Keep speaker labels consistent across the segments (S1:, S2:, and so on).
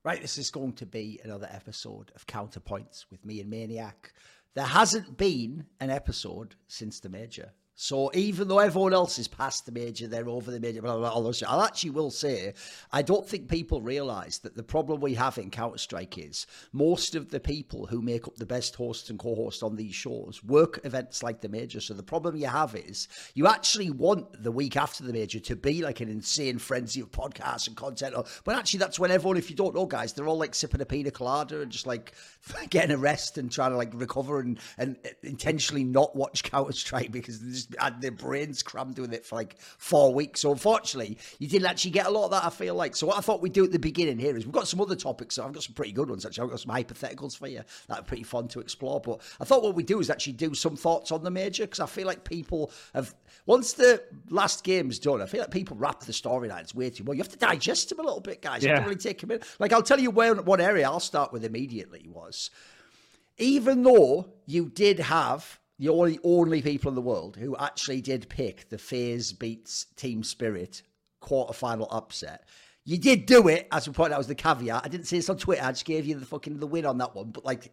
S1: Right, this is going to be another episode of Counterpoints with me and Maniac. There hasn't been an episode since the major. So even though everyone else is past the major, they're over the major, blah, blah, blah, all those, I actually will say, I don't think people realise that the problem we have in Counter-Strike is most of the people who make up the best hosts and co-hosts on these shows work events like the major. So the problem you have is you actually want the week after the major to be like an insane frenzy of podcasts and content. But actually that's when everyone, if you don't know, guys, they're all like sipping a pina colada and just like getting a rest and trying to like recover and intentionally not watch Counter-Strike because they just had their brains crammed with it for like 4 weeks. So unfortunately, you didn't actually get a lot of that, I feel like. So what I thought we'd do at the beginning here is we've got some other topics. So I've got some pretty good ones, actually. I've got some hypotheticals for you that are pretty fun to explore. But I thought what we do is actually do some thoughts on the major because I feel like people have, once the last game's done, I feel like people wrap the storylines way too well. You have to digest them a little bit, guys. You have to really take them in. Like, I'll tell you one area I'll start with immediately was, even though you did have the only people in the world who actually did pick the FaZe beats Team Spirit quarterfinal upset, you did do it, as we pointed out, as the caveat. I didn't say this on Twitter. I just gave you the win on that one. But like,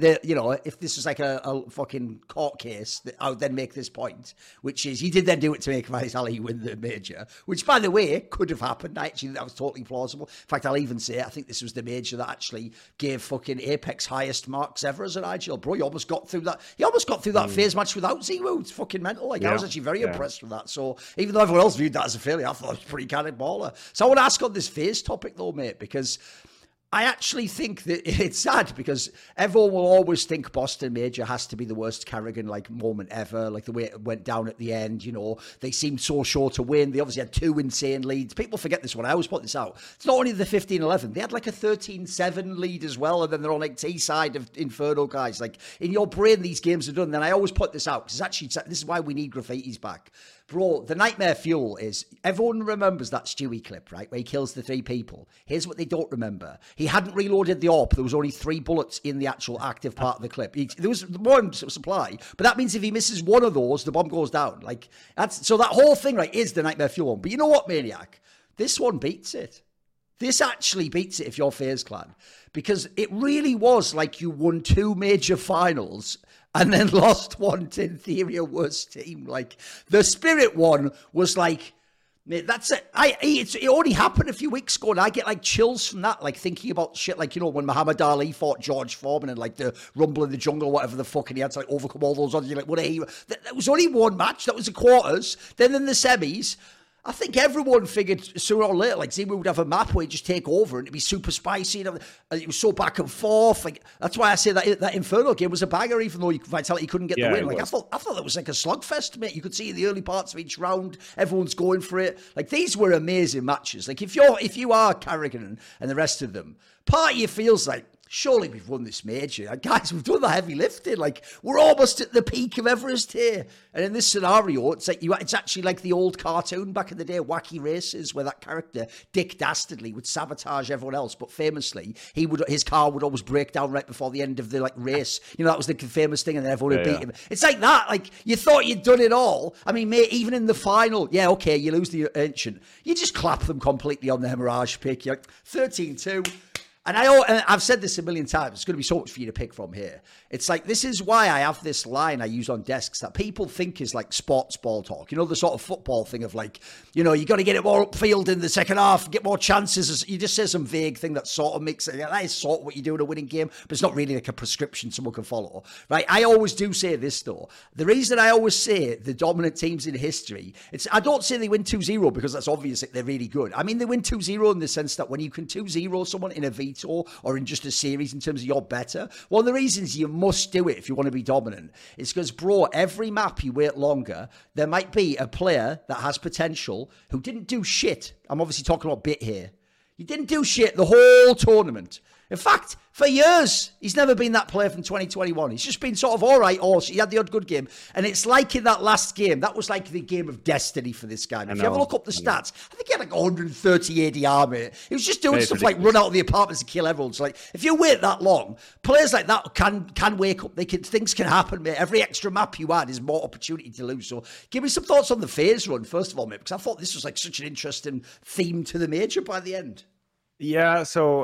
S1: if this was like a fucking court case, I would then make this point, which is you did then do it to make Vitality win the major, which, by the way, could have happened. That was totally plausible. In fact, I'll even say I think this was the major that actually gave fucking Apex highest marks ever as an IGL. Bro, you almost got through that. He almost got through that FaZe match without Zero. It's fucking mental. Like, I was actually very impressed with that. So even though everyone else viewed that as a failure, I thought it was pretty kind of baller. So I want to ask on this FaZe topic though, mate, because I actually think that it's sad because everyone will always think Boston Major has to be the worst Carrigan like moment ever, like the way it went down at the end. You know, they seemed so sure to win. They obviously had two insane leads. People forget this one. I always point this out. It's not only the 15-11. They had like a 13-7 lead as well, and then they're on like T-side of Inferno, guys. Like, in your brain, these games are done. Then I always point this out because actually this is why we need Graffitis back. Bro, the nightmare fuel is, everyone remembers that Stewie clip, right, where he kills the three people. Here's what they don't remember. He hadn't reloaded the AWP. There was only 3 bullets in the actual active part of the clip. There was one supply, but that means if he misses one of those, the bomb goes down. Like, so that whole thing, right, is the nightmare fuel one. But you know what, Maniac? This one beats it. This actually beats it if you're FaZe Clan, because it really was like you won 2 major finals and then lost one to, in theory, a worse team. Like, the Spirit one was like, mate, that's it. It only happened a few weeks ago, and I get like chills from that, like thinking about shit like, you know, when Muhammad Ali fought George Foreman and like the Rumble in the Jungle, whatever the fuck, and he had to like overcome all those odds. You're like, what a hero. That was only one match. That was the quarters. Then in the semis, I think everyone figured sooner or later, like, Zemo would have a map where he'd just take over and it'd be super spicy. And it was so back and forth. Like, that's why I say that Inferno game was a banger, even though Vitality couldn't get the win. Like, I thought that was like a slugfest, mate. You could see in the early parts of each round, everyone's going for it. Like, these were amazing matches. Like, if you are Carrigan and the rest of them, part of you feels like, surely we've won this major. Guys, we've done the heavy lifting. Like, we're almost at the peak of Everest here. And in this scenario, it's like it's actually like the old cartoon back in the day, Wacky Races, where that character, Dick Dastardly, would sabotage everyone else. But famously, his car would always break down right before the end of the race. You know, that was the famous thing, and then everyone would beat him. It's like that. Like, you thought you'd done it all. I mean, mate, even in the final, yeah, okay, you lose the Ancient. You just clap them completely on their Mirage pick. You're like, 13-2. And I've said this a million times. It's going to be so much for you to pick from here. It's like, this is why I have this line I use on desks that people think is like sports ball talk. You know, the sort of football thing of like, you know, you got to get it more upfield in the second half, get more chances. You just say some vague thing that sort of makes it, that is sort of what you do in a winning game, but it's not really like a prescription someone can follow, right? I always do say this though. The reason I always say the dominant teams in history, I don't say they win 2-0 because that's obvious that they're really good. I mean, they win 2-0 in the sense that when you can 2-0 someone in a veto or in just a series in terms of you're better, one of the reasons you must do it if you want to be dominant is because, bro, every map you wait longer, there might be a player that has potential who didn't do shit. I'm obviously talking about Bit here. He didn't do shit the whole tournament. In fact, for years, he's never been that player from 2021. He's just been sort of all right, or he had the odd good game. And it's like in that last game, that was like the game of destiny for this guy. If you ever look up the stats, I think he had like 130 ADR, mate. He was just doing stuff like run out of the apartments and kill everyone. So like, if you wait that long, players like that can wake up. Things can happen, mate. Every extra map you add is more opportunity to lose. So give me some thoughts on the FaZe run, first of all, mate, because I thought this was like such an interesting theme to the major by the end.
S2: Yeah, so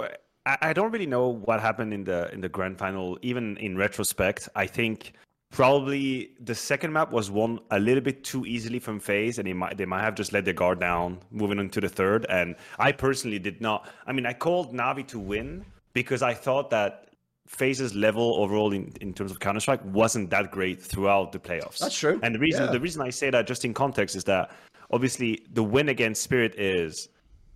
S2: I don't really know what happened in the grand final. Even in retrospect, I think probably the second map was won a little bit too easily from FaZe, and they might have just let their guard down moving into the third. And I personally did not. I mean, I called Navi to win because I thought that FaZe's level overall in terms of Counter-Strike wasn't that great throughout the playoffs.
S1: That's true.
S2: And the reason I say that just in context is that obviously the win against Spirit is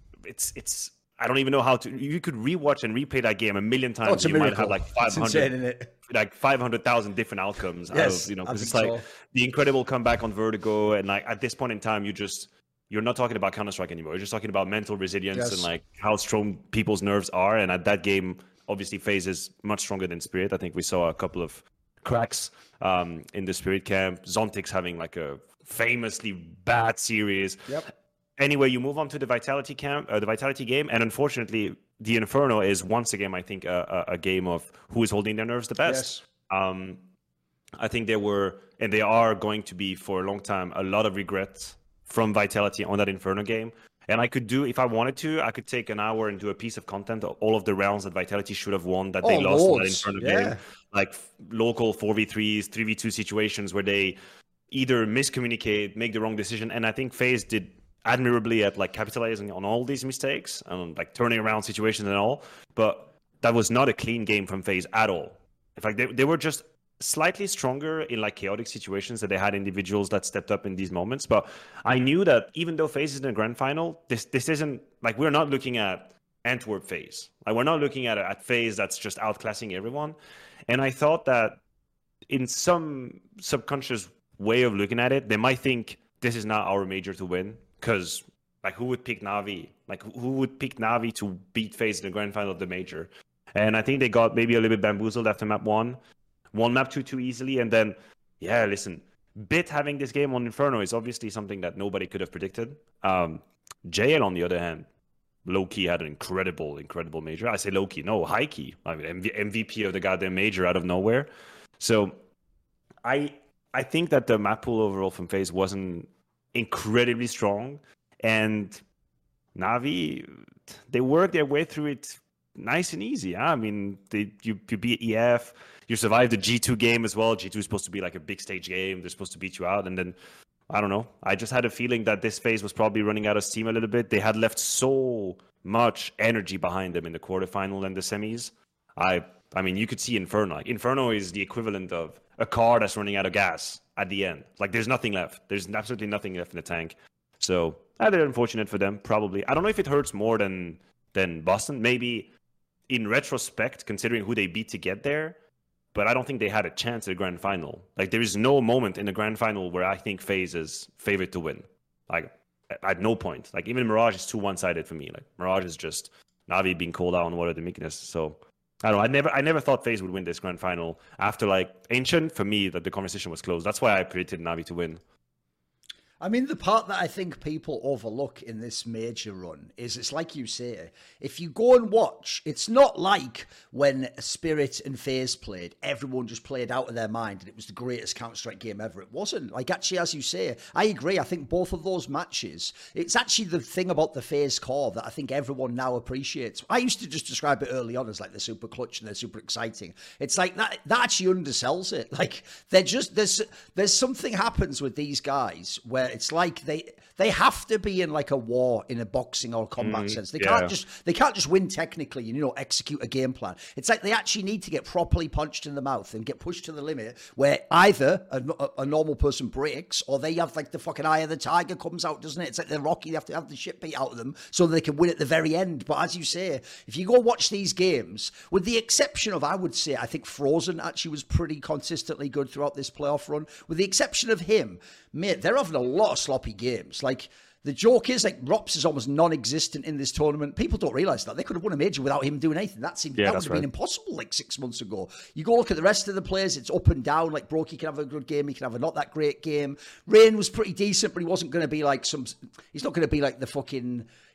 S2: it's I don't even know how to. You could rewatch and replay that game a million times.
S1: You
S2: might have like 500, like 500,000 different outcomes.
S1: Yes,
S2: out of, because it's like the incredible comeback on Vertigo, and like at this point in time, you're not talking about Counter-Strike anymore. You're just talking about mental resilience and like how strong people's nerves are. And at that game, obviously, FaZe is much stronger than Spirit. I think we saw a couple of cracks in the Spirit camp. Zontix having like a famously bad series.
S1: Yep.
S2: Anyway, you move on to the Vitality game, and unfortunately, the Inferno is once again, I think, a game of who is holding their nerves the best. Yes. I think there were, and they are going to be for a long time, a lot of regrets from Vitality on that Inferno game. And I could do, if I wanted to, I could take an hour and do a piece of content of all of the rounds that Vitality should have won that they lost in that Inferno game, like local 4v3s, 3v2 situations where they either miscommunicate, make the wrong decision, and I think FaZe did admirably at like capitalizing on all these mistakes and like turning around situations and all, but that was not a clean game from FaZe at all. In fact, they were just slightly stronger in like chaotic situations, that they had individuals that stepped up in these moments. But I knew that even though FaZe is in the grand final, this isn't like, we're not looking at Antwerp FaZe. Like, we're not looking at FaZe that's just outclassing everyone. And I thought that in some subconscious way of looking at it, they might think this is not our major to win. Because, like, who would pick Navi? Like, who would pick Navi to beat FaZe in the grand final of the major? And I think they got maybe a little bit bamboozled after map 1. Won map 2 too easily. And then, yeah, listen, Bit having this game on Inferno is obviously something that nobody could have predicted. JL, on the other hand, low-key had an incredible major. I say low-key, no, high-key. I mean, MVP of the goddamn major out of nowhere. So I think that the map pool overall from FaZe wasn't incredibly strong, and Navi, they worked their way through it nice and easy. I mean, you beat EF, you survived the G2 game as well. G2 is supposed to be like a big stage game. They're supposed to beat you out, and then I don't know. I just had a feeling that this FaZe was probably running out of steam a little bit. They had left so much energy behind them in the quarterfinal and the semis. I mean, you could see Inferno. Like, Inferno is the equivalent of a car that's running out of gas at the end. Like, there's nothing left. There's absolutely nothing left in the tank. So, they're unfortunate for them, probably. I don't know if it hurts more than Boston. Maybe in retrospect, considering who they beat to get there. But I don't think they had a chance at the grand final. Like, there is no moment in the grand final where I think FaZe is favored to win. Like, at no point. Like, even Mirage is too one-sided for me. Like, Mirage is just Navi being called out on what are the meekness. So, I don't know. I never thought FaZe would win this grand final. After, like, Ancient, for me, that the conversation was closed. That's why I predicted Navi to win.
S1: I mean, the part that I think people overlook in this major run is, it's like you say, if you go and watch, it's not like when Spirit and FaZe played, everyone just played out of their mind and it was the greatest Counter-Strike game ever. It wasn't. Like, actually, as you say, I agree. I think both of those matches, it's actually the thing about the FaZe core that I think everyone now appreciates. I used to just describe it early on as like they're super clutch and they're super exciting. It's like that actually undersells it. Like, they're just, there's something happens with these guys where it's like they have to be in like a war in a boxing or combat sense. They can't just win technically and, execute a game plan. It's like they actually need to get properly punched in the mouth and get pushed to the limit where either a normal person breaks or they have like the fucking eye of the tiger comes out, doesn't it? It's like they're Rocky. They have to have the shit beat out of them so they can win at the very end. But as you say, if you go watch these games, with the exception of, I would say, I think Frozen actually was pretty consistently good throughout this playoff run. With the exception of him, mate, they're having a lot of sloppy games. Like, the joke is, like, Rops is almost non-existent in this tournament. People don't realise that. They could have won a major without him doing anything. That would have been impossible like 6 months ago. You go look at the rest of the players, it's up and down. Like, Brokey can have a good game, he can have a not that great game. Rain was pretty decent, but he wasn't going to be like he's not going to be like the fucking,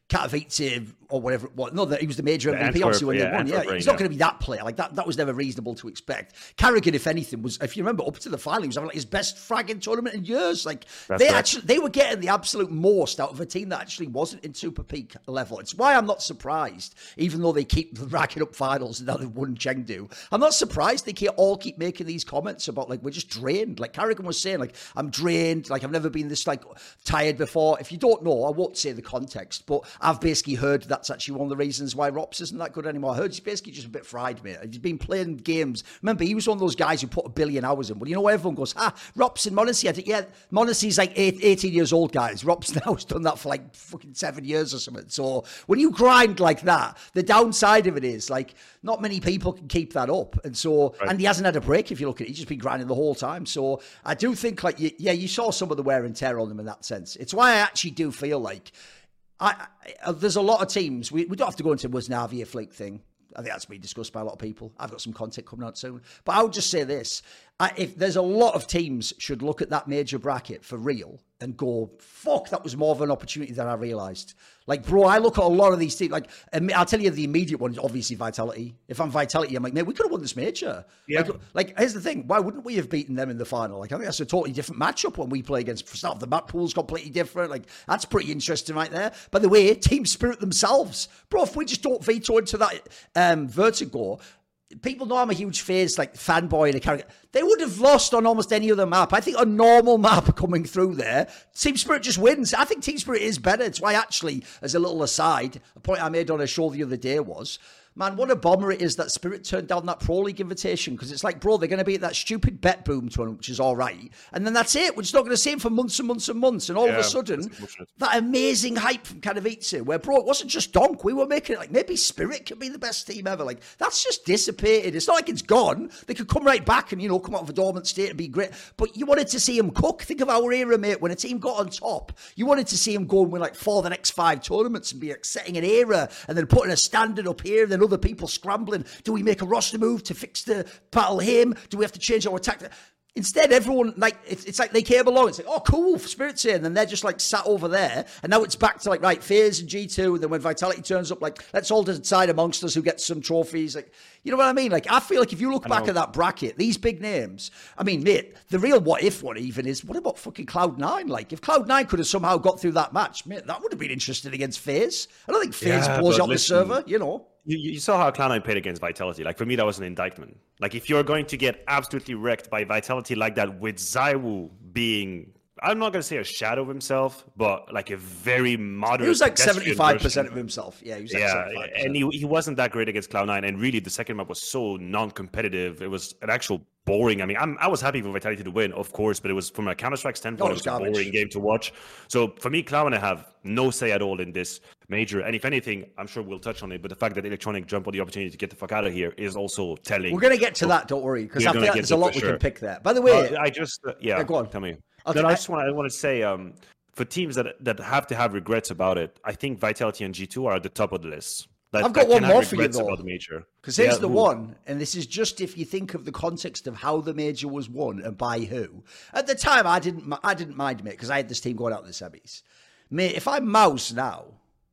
S1: Katowice or whatever it was. No, that he was the major MVP,
S2: Antwerp,
S1: obviously, when they won. Yeah, he's not going to be that player. Like, that was never reasonable to expect. Carragher, if anything, was, if you remember, up to the final, he was having like his best fragging tournament in years. Like, they were getting the absolute most out of a team that actually wasn't in super peak level. It's why I'm not surprised, even though they keep racking up finals and now they've won Chengdu. I'm not surprised they all keep making these comments about, like, we're just drained. Like Carragher was saying, like, I'm drained. Like, I've never been this, like, tired before. If you don't know, I won't say the context, but I've basically heard that's actually one of the reasons why Rops isn't that good anymore. I heard he's basically just a bit fried, mate. He's been playing games. Remember, he was one of those guys who put 1 billion hours in. Well, you know, everyone goes, Rops and Monassi. I think, yeah, Monassi's like 18 years old, guys. Rops now has done that for like fucking 7 years or something. So when you grind like that, the downside of it is, like, not many people can keep that up. And so, and he hasn't had a break, if you look at it. He's just been grinding the whole time. So I do think, like, you saw some of the wear and tear on them in that sense. It's why I actually do feel like there's a lot of teams. We don't have to go into was Navi a fleek thing. I think that's been discussed by a lot of people. I've got some content coming out soon. But I would just say this. If there's a lot of teams should look at that major bracket for real and go, fuck, that was more of an opportunity than I realised. Like, bro, I look at a lot of these teams. Like, I'll tell you the immediate one is obviously Vitality. If I'm Vitality, I'm like, man, we could have won this major. Yeah. Like, here's the thing. Why wouldn't we have beaten them in the final? Like, I think that's a totally different matchup when we play against stuff. The map pool's completely different. Like, that's pretty interesting right there. By the way, Team Spirit themselves. Bro, if we just don't veto into that Vertigo, people know I'm a huge FaZe, like, fanboy and a character. They would have lost on almost any other map. I think a normal map coming through there, Team Spirit just wins. I think Team Spirit is better. It's why, actually, as a little aside, a point I made on a show the other day was, man, what a bomber it is that Spirit turned down that Pro League invitation, because it's like, bro, they're going to be at that stupid Bet Boom tournament, which is all right. And then that's it. We're just not going to see him for months and months and months. And all of a sudden, that amazing hype from Katowice, where, bro, it wasn't just Donk. We were making it like, maybe Spirit could be the best team ever. Like, that's just dissipated. It's not like it's gone. They could come right back and, you know, come out of a dormant state and be great. But you wanted to see him cook. Think of our era, mate. When a team got on top, you wanted to see him go and win like 4 of the next 5 tournaments and be like setting an era and then putting a standard up here and then other people scrambling. Do we make a roster move to fix the battle him? Do we have to change our attack? Instead, everyone, like, it's like they came along. It's like, oh, cool, Spirit's here. And then they're just like sat over there. And now it's back to like, right, FaZe and G2. And then when Vitality turns up, like, let's all decide amongst us who gets some trophies. Like, you know what I mean? Like, I feel like if you look back at that bracket, these big names, I mean, mate, the real what if one even is, what about fucking Cloud9? Like, if Cloud9 could have somehow got through that match, mate, that would have been interesting against FaZe. I don't think FaZe blows out the server, you know.
S2: You saw how Cloud9 played against Vitality. Like, for me, that was an indictment. Like, if you're going to get absolutely wrecked by Vitality like that, with ZywOo being, I'm not going to say a shadow of himself, but like a very moderate.
S1: He was like 75% of himself. Yeah, he was like 75%.
S2: And he wasn't that great against Cloud9. And really, the second map was so non-competitive. It was an actual boring. I mean, I was happy for Vitality to win, of course, but it was from a Counter-Strike standpoint, it was a boring game to watch. So for me, Cloud9 have no say at all in this major. And if anything, I'm sure we'll touch on it, but the fact that Electronic jumped on the opportunity to get the fuck out of here is also telling.
S1: We're going to get to that, don't worry, because I feel like there's a lot we can pick there. By the way,
S2: I just,
S1: go on.
S2: Tell me. Okay, no, I want to say, for teams that have to have regrets about it, I think Vitality and G2 are at the top of the list.
S1: I've got one more for you, though.
S2: Because
S1: here's the one, and this is just if you think of the context of how the major was won and by who. At the time, I didn't mind, mate, because I had this team going out in the semis. Mate, if I'm Mouse now,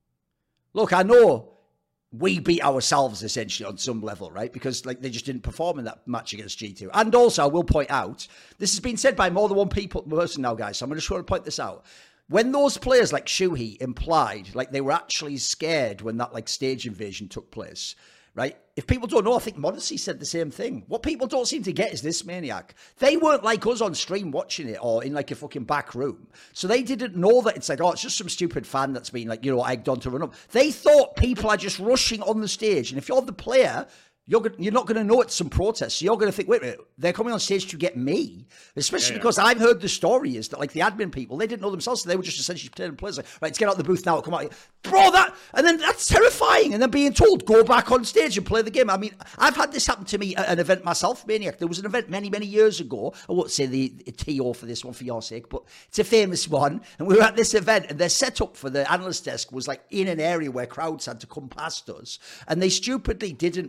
S1: look, I know we beat ourselves essentially on some level, right? Because like they just didn't perform in that match against G2. And also, I will point out, this has been said by more than one person now, guys, so I'm just going to point this out. When those players like Shuhei implied, like they were actually scared when that like stage invasion took place, right? If people don't know, I think Modesty said the same thing. What people don't seem to get is this, Maniac. They weren't like us on stream watching it or in like a fucking back room. So they didn't know that it's like, oh, it's just some stupid fan that's been like, you know, egged on to run up. They thought people are just rushing on the stage. And if you're the player, you're not going to know it's some protest. So you're going to think, wait, they're coming on stage to get me. Especially because I've heard the story is that like the admin people, they didn't know themselves. So they were just essentially pretending players like, right, let's get out the booth now. Come on. Bro, and then that's terrifying. And then being told, go back on stage and play the game. I mean, I've had this happen to me at an event myself, Maniac. There was an event many, many years ago. I won't say the TO for this one for your sake, but it's a famous one. And we were at this event and their setup for the analyst desk was like in an area where crowds had to come past us. And they stupidly didn't put security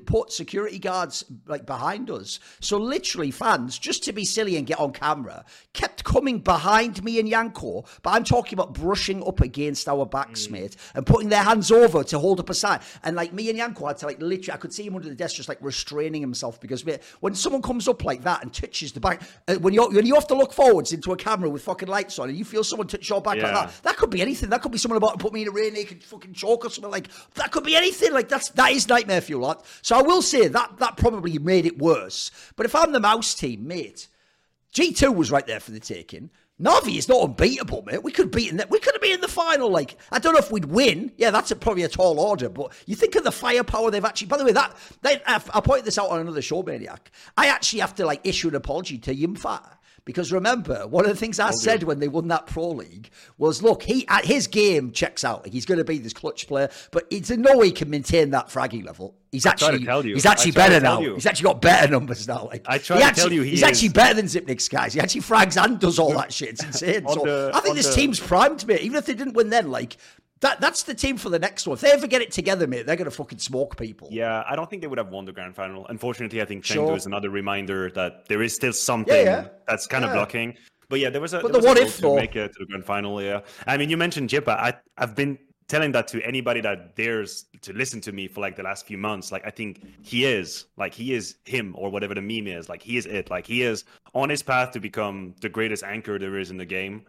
S1: security guards like behind us. So literally fans, just to be silly and get on camera, kept coming behind me and Yanko, but I'm talking about brushing up against our backs, mate, and putting their hands over to hold up a sign. And like me and Yanko had to like literally, I could see him under the desk just like restraining himself, because mate, when someone comes up like that and touches the back, when you have to look forwards into a camera with fucking lights on and you feel someone touch your back like that could be anything. That could be someone about to put me in a rear naked fucking choke or something. Like that could be anything. Like that is nightmare fuel, lot. So I will say that probably made it worse. But if I'm the Mouse team, mate, G2 was right there for the taking. Na'Vi is not unbeatable, mate. We could have been in the final. Like, I don't know if we'd win. Yeah, that's probably a tall order. But you think of the firepower they've actually... By the way, I pointed this out on another show, Maniac. I actually have to, like, issue an apology to Yimfa. Because remember, one of the things I said when they won that Pro League was, look, his game checks out. Like, he's going to be this clutch player, but it's in no way he can maintain that fraggy level. He's actually better now. He's actually got better numbers now. Like, he's actually better than Zipnik's guys. He actually frags and does all that shit. It's insane. I think this team's primed, mate. Even if they didn't win then, like... That's the team for the next one. If they ever get it together, mate, they're going to fucking smoke people.
S2: Yeah, I don't think they would have won the grand final. Unfortunately, I think Chengdu is another reminder that there is still something that's kind of blocking. But yeah, there was a what if to make it to the grand final. Yeah, I mean, you mentioned Jippa. I've been telling that to anybody that dares to listen to me for like the last few months. Like, I think he is him, or whatever the meme is. Like, he is it. Like, he is on his path to become the greatest anchor there is in the game.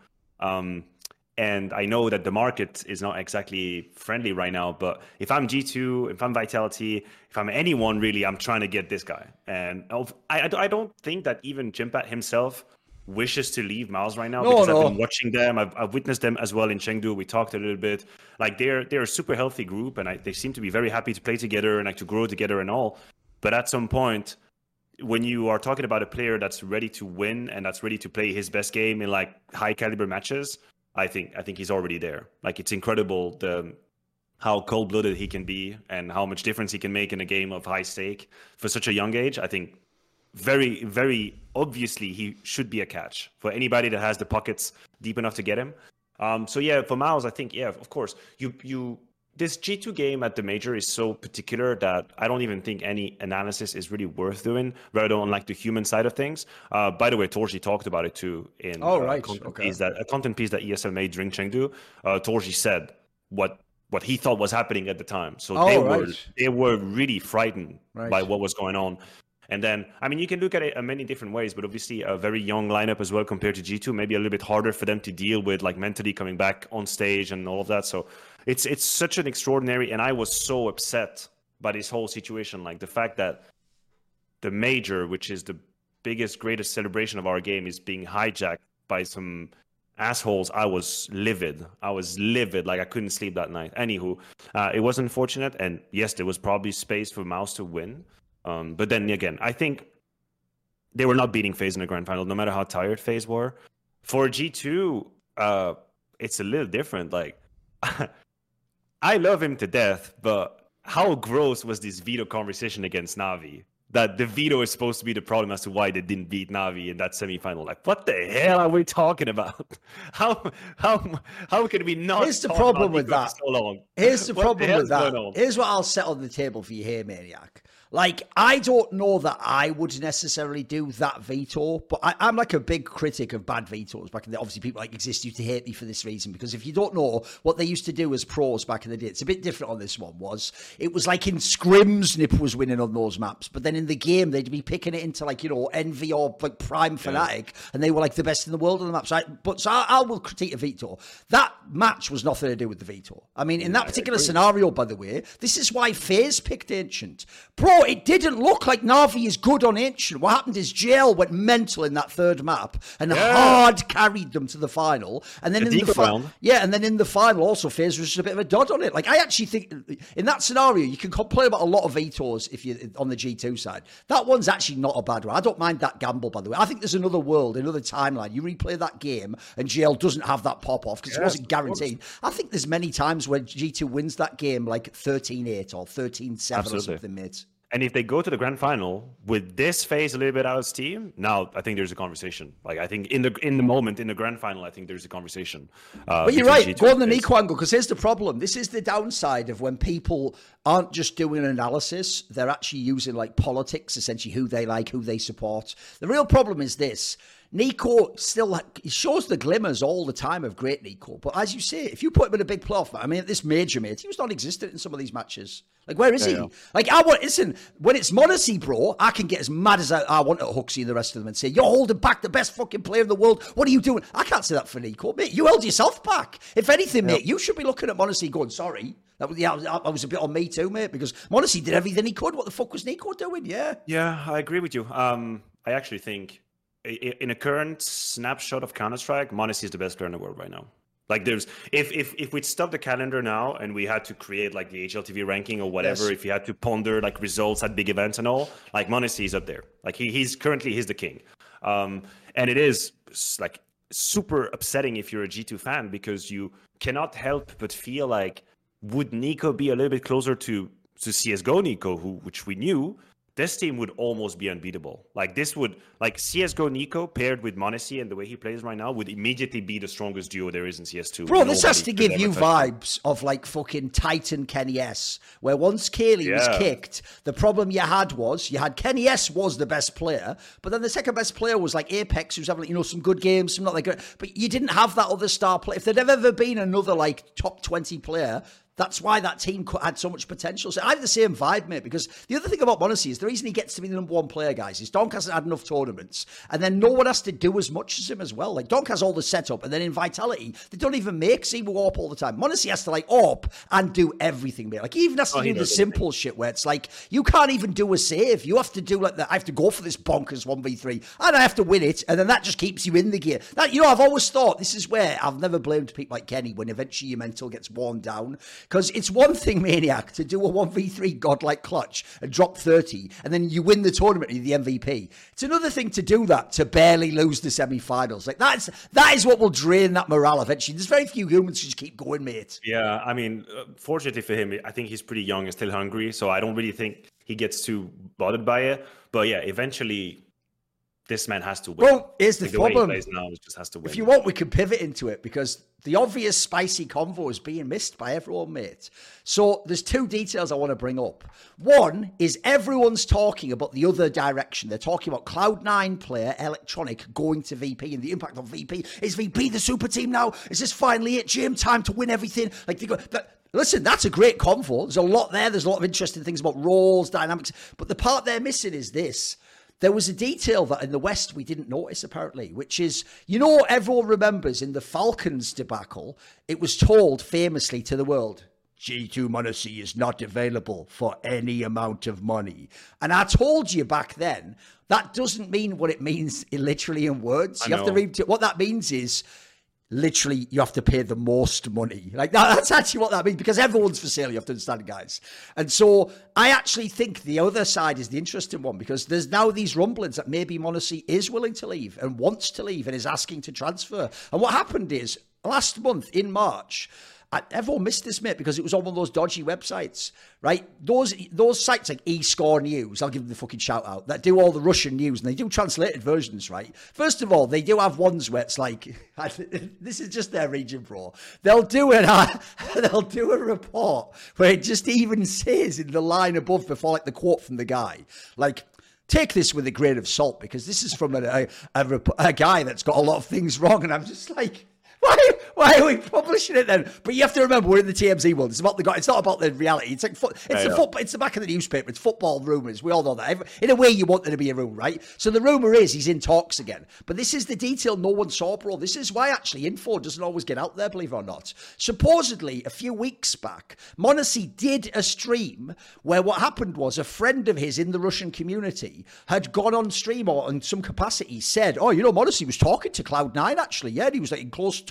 S2: And I know that the market is not exactly friendly right now, but if I'm G2, if I'm Vitality, if I'm anyone really, I'm trying to get this guy. And I don't think that even Jimpat himself wishes to leave MOUZ right now, because I've been watching them. I've witnessed them as well in Chengdu. We talked a little bit. Like, they're a super healthy group, and they seem to be very happy to play together and like to grow together and all. But at some point, when you are talking about a player that's ready to win and that's ready to play his best game in like high caliber matches, I think he's already there. Like, it's incredible how cold-blooded he can be and how much difference he can make in a game of high stake for such a young age. I think very, very obviously he should be a catch for anybody that has the pockets deep enough to get him. So yeah, for MOUZ, I think, yeah, of course, this G2 game at the major is so particular that I don't even think any analysis is really worth doing, rather on like the human side of things. By the way, Torji talked about it too in a content piece that ESL made during Chengdu. Torji said what he thought was happening at the time. So they were really frightened by what was going on. And then, I mean, you can look at it in many different ways, but obviously a very young lineup as well compared to G2, maybe a little bit harder for them to deal with, like mentally coming back on stage and all of that. So it's such an extraordinary, and I was so upset by this whole situation. Like, the fact that the major, which is the biggest, greatest celebration of our game, is being hijacked by some assholes. I was livid. Like, I couldn't sleep that night. Anywho, it was unfortunate. And yes, there was probably space for MOUZ to win. But then again, I think they were not beating FaZe in the grand final, no matter how tired FaZe were. For G2, it's a little different. Like, I love him to death, but how gross was this veto conversation against Na'Vi? That the veto is supposed to be the problem as to why they didn't beat Na'Vi in that semifinal. Like, what the hell are we talking about? How can we not?
S1: Here's the problem with that. So long? Here's the problem with that. Here's what I'll set on the table for you here, Maniac. Like, I don't know that I would necessarily do that veto, but I'm like a big critic of bad vetoes back in the... Obviously, people like Exist used to hate me for this reason, because if you don't know what they used to do as pros back in the day, it's a bit different on this one. It was like in scrims, Nip was winning on those maps, but then in the game, they'd be picking it into like, you know, Envy or like Prime Fnatic, and they were like the best in the world on the maps. So I will critique a veto. That match was nothing to do with the veto. I mean, in that particular scenario, by the way, this is why FaZe picked Ancient. Bro, it didn't look like Na'Vi is good on Ancient. What happened is JL went mental in that third map and hard carried them to the final. And then in the final, also FaZe was just a bit of a dud on it. Like, I actually think in that scenario, you can complain about a lot of vetoes if you're on the G2 side. That one's actually not a bad one. I don't mind that gamble, by the way. I think there's another world, another timeline. You replay that game and JL doesn't have that pop off because it wasn't guaranteed. I think there's many times where G2 wins that game like 13-8 or 13-7 or something, mate.
S2: And if they go to the grand final with this phase a little bit out of steam, now I think there's a conversation. Like I think in the moment in the grand final, I think there's a conversation.
S1: But you're right. Go on the Nico angle, because here's the problem. This is the downside of when people aren't just doing an analysis; they're actually using like politics, essentially who they like, who they support. The real problem is this. Nico still shows the glimmers all the time of great Nico. But as you say, if you put him in a big playoff, I mean, at this major, mate, he was non-existent in some of these matches. Like, where is he? Yeah. Like, listen, when it's Monacy, bro, I can get as mad as I want at Huxley and the rest of them and say, you're holding back the best fucking player in the world. What are you doing? I can't say that for Nico, mate. You held yourself back. If anything, mate, you should be looking at Monacy going, sorry. I was a bit on me too, mate, because Monacy did everything he could. What the fuck was Nico doing? Yeah.
S2: Yeah, I agree with you. I actually think in a current snapshot of Counter-Strike, Monacy is the best player in the world right now. Like there's, if we'd stop the calendar now and we had to create like the HLTV ranking or whatever, if you had to ponder like results at big events and all, like Monacy is up there. Like he's the king. And it is like super upsetting if you're a G2 fan, because you cannot help but feel like, would Nico be a little bit closer to CSGO Nico, which we knew, this team would almost be unbeatable. Like this would, like CSGO Nico paired with Monacy and the way he plays right now would immediately be the strongest duo there is in CS2.
S1: Bro, this has to give you vibes of like fucking Titan Kenny S, where once Kaylee was kicked, the problem you had Kenny S was the best player, but then the second best player was like Apex, who's having, some good games, some not that good, but you didn't have that other star player. If there'd ever been another like top 20 player, that's why that team had so much potential. So I have the same vibe, mate, because the other thing about Monacy is the reason he gets to be the number one player, guys, is Donk hasn't had enough tournaments, and then no one has to do as much as him as well. Like, Donk has all the setup, and then in Vitality, they don't even make Simu AWP all the time. Monacy has to, like, AWP and do everything, mate. Like, he even has to do the simple shit where it's like, you can't even do a save. You have to do, like, I have to go for this bonkers 1v3, and I have to win it, and then that just keeps you in the gear. That, I've always thought, this is where I've never blamed people like Kenny when eventually your mental gets worn down. Because it's one thing, Maniac, to do a 1v3 godlike clutch and drop 30, and then you win the tournament and you're the MVP. It's another thing to do that, to barely lose the semi-finals. Like, that is what will drain that morale eventually. There's very few humans who just keep going, mate.
S2: Yeah, I mean, fortunately for him, I think he's pretty young and still hungry, so I don't really think he gets too bothered by it. But yeah, eventually, this man has to win.
S1: Well, here's the problem.
S2: Way he plays now, he just has to win.
S1: If you want, we can pivot into it, because the obvious spicy convo is being missed by everyone, mate. So there's two details I want to bring up. One is everyone's talking about the other direction. They're talking about Cloud9 player Electronic going to VP and the impact on VP. Is VP the super team now? Is this finally it, Jim? Time to win everything? Like, they go... Listen, that's a great convo. There's a lot there. There's a lot of interesting things about roles, dynamics. But the part they're missing is this. There was a detail that in the West we didn't notice, apparently, which is, everyone remembers in the Falcons debacle, it was told famously to the world, G2 Monacy is not available for any amount of money. And I told you back then, that doesn't mean what it means literally in words. You have to read what that means is, literally, you have to pay the most money. Like, that's actually what that means, because everyone's for sale, you have to understand, guys. And so I actually think the other side is the interesting one, because there's now these rumblings that maybe Monacy is willing to leave and wants to leave and is asking to transfer. And what happened is, last month in March, everyone missed this, mate, because it was on one of those dodgy websites, right? Those sites like eScore News, I'll give them the fucking shout out, that do all the Russian news, and they do translated versions, right? First of all, they do have ones where it's like, this is just their region, bro. They'll do a report where it just even says in the line above before, like, the quote from the guy, like, take this with a grain of salt, because this is from a guy that's got a lot of things wrong, and I'm just like... Why are we publishing it then? But you have to remember, we're in the TMZ world. It's not about the reality. It's like it's the back of the newspaper. It's football rumours. We all know that. In a way, you want there to be a rumour, right? So the rumour is he's in talks again. But this is the detail no one saw, bro. This is why actually info doesn't always get out there, believe it or not. Supposedly, a few weeks back, Monacy did a stream where what happened was a friend of his in the Russian community had gone on stream or in some capacity said, Monacy was talking to Cloud9 actually. Yeah, and he was like in close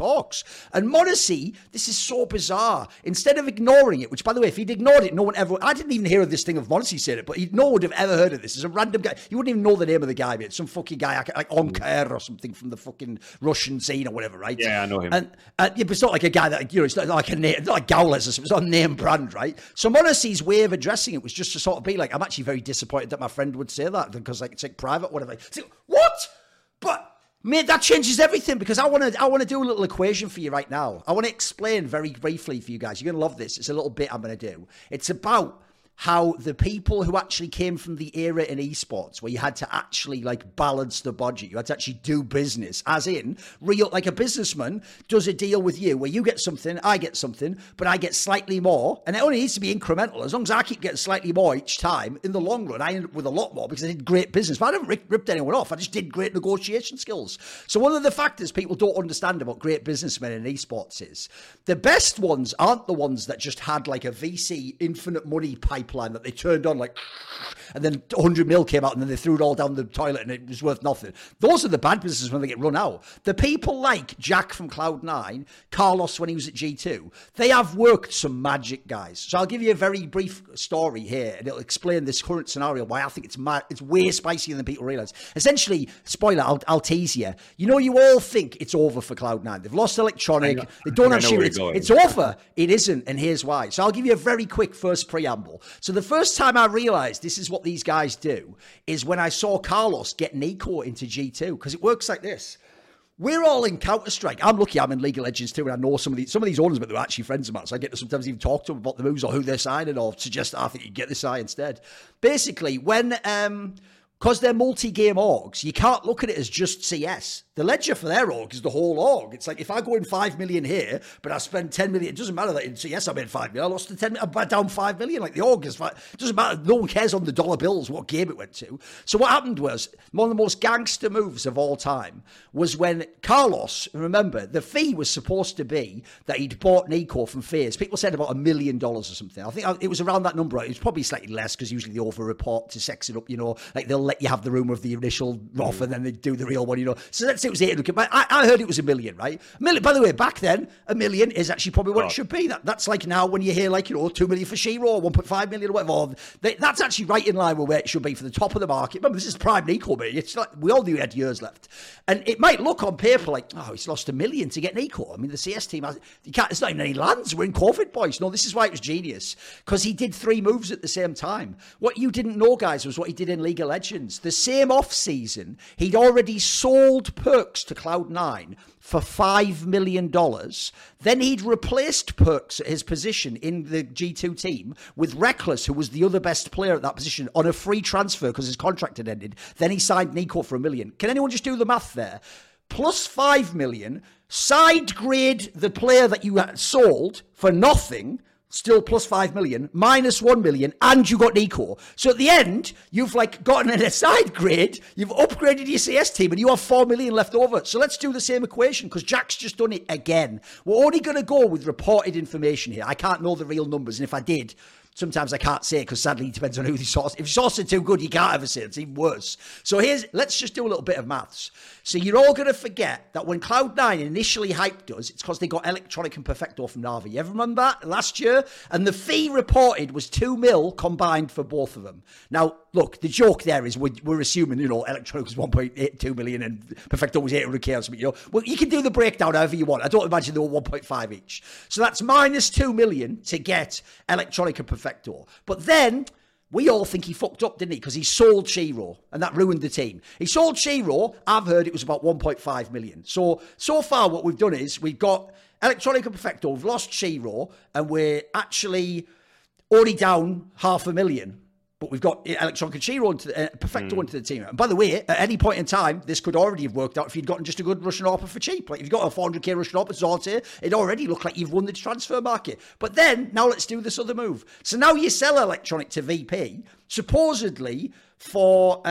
S1: talks. And Morrissey, this is so bizarre. Instead of ignoring it, which, by the way, if he'd ignored it, no one ever... I didn't even hear of this thing of Morrissey saying it, but no one would have ever heard of this. It's a random guy. You wouldn't even know the name of the guy, mate. Some fucking guy like Onker or something from the fucking Russian scene or whatever, right?
S2: Yeah, I know him.
S1: And it's not like a guy that, it's not like a name, it's not like Gowles or something. It's not a name brand, right? So Morrissey's way of addressing it was just to sort of be like, I'm actually very disappointed that my friend would say that because it's like private, whatever. It's like, what? But mate, that changes everything because I want to do a little equation for you right now. I want to explain very briefly for you guys. You're going to love this. It's a little bit I'm going to do. It's about how the people who actually came from the era in esports where you had to actually like balance the budget, you had to actually do business, as in real, like a businessman does a deal with you where you get something, I get something, but I get slightly more, and it only needs to be incremental. As long as I keep getting slightly more each time, in the long run I end up with a lot more because I did great business. But I never ripped anyone off. I just did great negotiation skills. So one of the factors people don't understand about great businessmen in esports is the best ones aren't the ones that just had like a VC infinite money pipeline that they turned on like, and then 100 mil came out and then they threw it all down the toilet and it was worth nothing. Those are the bad businesses when they get run out. The people like Jack from Cloud9, Carlos when he was at G2, they have worked some magic, guys. So I'll give you a very brief story here and it'll explain this current scenario, why I think it's mad. It's way spicier than people realize. Essentially, spoiler, I'll tease you. You know, you all think it's over for Cloud9. They've lost Electronic. They don't have shit. It's over. It isn't, and here's why. So I'll give you a very quick first preamble. So the first time I realized this is what these guys do is when I saw Carlos get Nico into G2, because it works like this. We're all in Counter-Strike. I'm lucky I'm in League of Legends too, and I know some of these owners, but they're actually friends of mine, so I get to sometimes even talk to them about the moves or who they're signing or suggest, I think you get this guy instead. Basically, when... because they're multi-game orgs, you can't look at it as just CS. The ledger for their org is the whole org. It's like if I go in 5 million here, but I spend 10 million, it doesn't matter that in CS I made 5 million. I lost the 10 million, I'm down 5 million. Like the org is fine. It doesn't matter. No one cares on the dollar bills what game it went to. So what happened was one of the most gangster moves of all time was when Carlos, remember, the fee was supposed to be that he'd bought Nico from FaZe. People said about $1 million or something. I think it was around that number. It was probably slightly less because usually they over-report to sex it up, you know, like they'll let you have the rumor of the initial offer and then they do the real one, you know. So let's say it was 800. But I heard it was $1 million, right? $1 million, by the way, back then, $1 million is actually probably what it should be. That's like now when you hear like, you know, 2 million for Shiro, 1.5 million or whatever. That's actually right in line with where it should be for the top of the market. Remember, this is prime Nico, mate. It's like, we all knew he had years left. And it might look on paper like, oh, he's lost $1 million to get Nico. I mean, the CS team, it's not even any lands. We're in COVID, boys. No, this is why it was genius. Because he did 3 moves at the same time. What you didn't know, guys, was what he did in League of Legends. The same off-season, he'd already sold Perks to Cloud9 for $5 million. Then he'd replaced Perks at his position in the G2 team with Reckless, who was the other best player at that position, on a free transfer because his contract had ended. Then he signed Nico for $1 million. Can anyone just do the math there? Plus $5 million, side grade the player that you had sold for nothing, still plus 5 million, minus 1 million, and you got Nico. So at the end, you've like gotten an side grade, you've upgraded your CS team, and you have 4 million left over. So let's do the same equation, because Jack's just done it again. We're only going to go with reported information here. I can't know the real numbers, and if I did, sometimes I can't say it because sadly it depends on who the source. If your source is too good, you can't ever say it. It's even worse. So let's just do a little bit of maths. So you're all going to forget that when Cloud9 initially hyped us, it's because they got Electronic and Perfecto from Navi. You ever remember that last year? And the fee reported was 2 mil combined for both of them. Now, look, the joke there is we're assuming, you know, Electronic was 1.82 million and Perfecto was 800k or something, you know. Well, you can do the breakdown however you want. I don't imagine they were 1.5 each. So that's minus 2 million to get Electronic and Perfecto. But then we all think he fucked up, didn't he? Because he sold Shiro, and that ruined the team. He sold Shiro. I've heard it was about 1.5 million. So far what we've done is we've got Electronic and Perfecto. We've lost Shiro, and we're actually already down 500,000. But we've got Electronic and Shiro Perfecto into the team. And by the way, at any point in time, this could already have worked out if you'd gotten just a good Russian AWP for cheap. Like if you've got a 400k Russian AWP, Zorte, it already looked like you've won the transfer market. But then, now let's do this other move. So now you sell Electronic to VP, supposedly for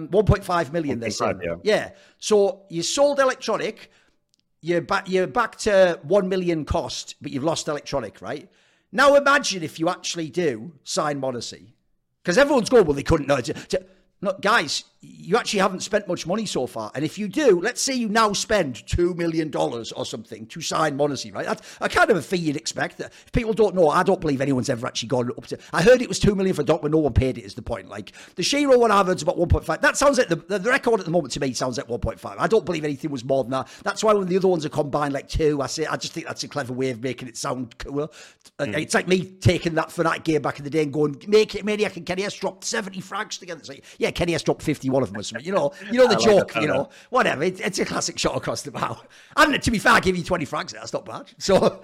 S1: 1.5 million, they're saying. Yeah. So you sold Electronic, you're back to 1 million cost, but you've lost Electronic, right? Now imagine if you actually do sign Morrissey. Because everyone's going, well, they couldn't know. No, guys, you actually haven't spent much money so far. And if you do, let's say you now spend $2 million or something to sign Monesi, right? That's a kind of a fee you'd expect. If people don't know, I don't believe anyone's ever actually gone up to... I heard it was $2 million for Doc, but no one paid it, is the point. Like, the Shiro one I've heard is about 1.5. That sounds like the record at the moment to me sounds like 1.5. I don't believe anything was more than that. That's why when the other ones are combined like 2, I just think that's a clever way of making it sound cooler. It's like me taking that Fnatic game back in the day and going, make it Maniac and Kenny S dropped 70 frags together. It's like, yeah, Kenny S dropped 51 of them or something. You know the joke, whatever. It's a classic shot across the bow. And to be fair, I give you 20 frags. That's not bad. So,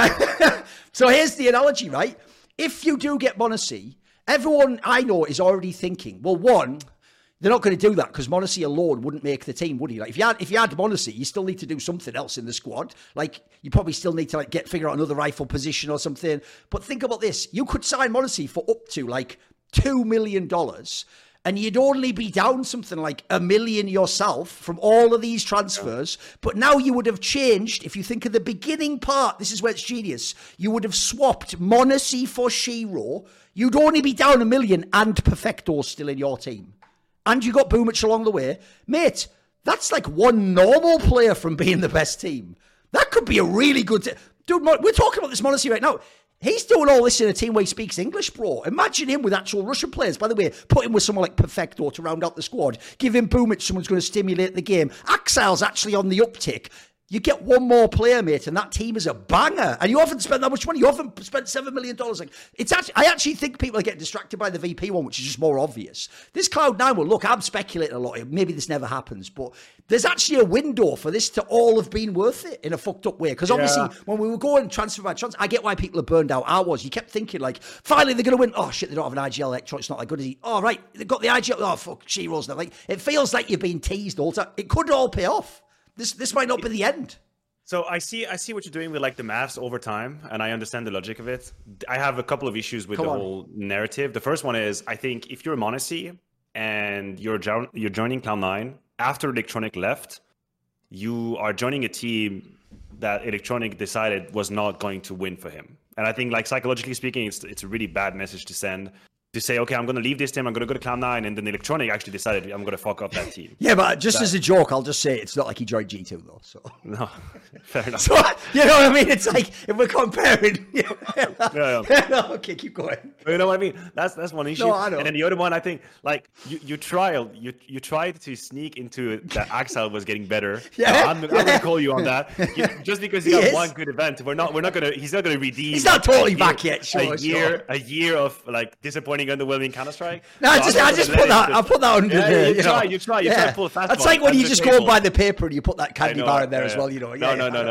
S1: so here's the analogy, right? If you do get Monesi, everyone I know is already thinking, well, one, they're not going to do that because Monesi alone wouldn't make the team, would he? Like if you had Monesi, you still need to do something else in the squad. Like you probably still need to figure out another rifle position or something. But think about this: you could sign Monesi for up to like $2 million. And you'd only be down something like $1 million yourself from all of these transfers. But now you would have changed. If you think of the beginning part, this is where it's genius. You would have swapped Monesi for Shiro. You'd only be down $1 million and Perfecto still in your team. And you got Boomich along the way. Mate, that's like one normal player from being the best team. That could be a really good... Dude, we're talking about this Monesi right now. He's doing all this in a team where he speaks English, bro. Imagine him with actual Russian players. By the way, put him with someone like Perfecto to round out the squad. Give him Boomich, someone's going to stimulate the game. Axile's actually on the uptick. You get one more player, mate, and that team is a banger. And you haven't spent that much money. You haven't spent $7 million. Like, I actually think people are getting distracted by the VP one, which is just more obvious. This Cloud9 one, look, I'm speculating a lot. Maybe this never happens, but there's actually a window for this to all have been worth it in a fucked up way. Because obviously, when we were going transfer by transfer, I get why people are burned out. You kept thinking, like, finally they're going to win. Oh, shit, they don't have an IGL Electro. It's not that good, is he? Oh, right, they've got the IGL. Oh, fuck, Shiro's now. Like, it feels like you're being teased all the time. It could all pay off. This might not be the end.
S2: So I see what you're doing with like the maths over time, and I understand the logic of it. I have a couple of issues with whole narrative. The first one is, I think if you're a Monesi and you're joining Cloud9 after Electronic left, you are joining a team that Electronic decided was not going to win for him. And I think, like, psychologically speaking, it's a really bad message to send. To say, okay, I'm going to leave this team, I'm going to go to Cloud9, and then Electronic actually decided I'm going to fuck up that team.
S1: Yeah, but just as a joke, I'll just say it's not like he joined G2 though. So
S2: no, fair enough.
S1: So you know what I mean? It's like if we're comparing. No, okay, keep going.
S2: You know what I mean? That's one issue.
S1: No, I know.
S2: And then the other one, I think, like you tried to sneak into it that Axel was getting better.
S1: Yeah,
S2: I'm going to call you on that. Just because he got one good event, he's not going to redeem.
S1: He's not totally back yet. Sure,
S2: a year of like disappointing, underwhelming Counter-Strike.
S1: No, I just put that. I put that under the.
S2: You try to pull a fast.
S1: That's like when you just go by the paper and you put that candy bar in there as well. You know.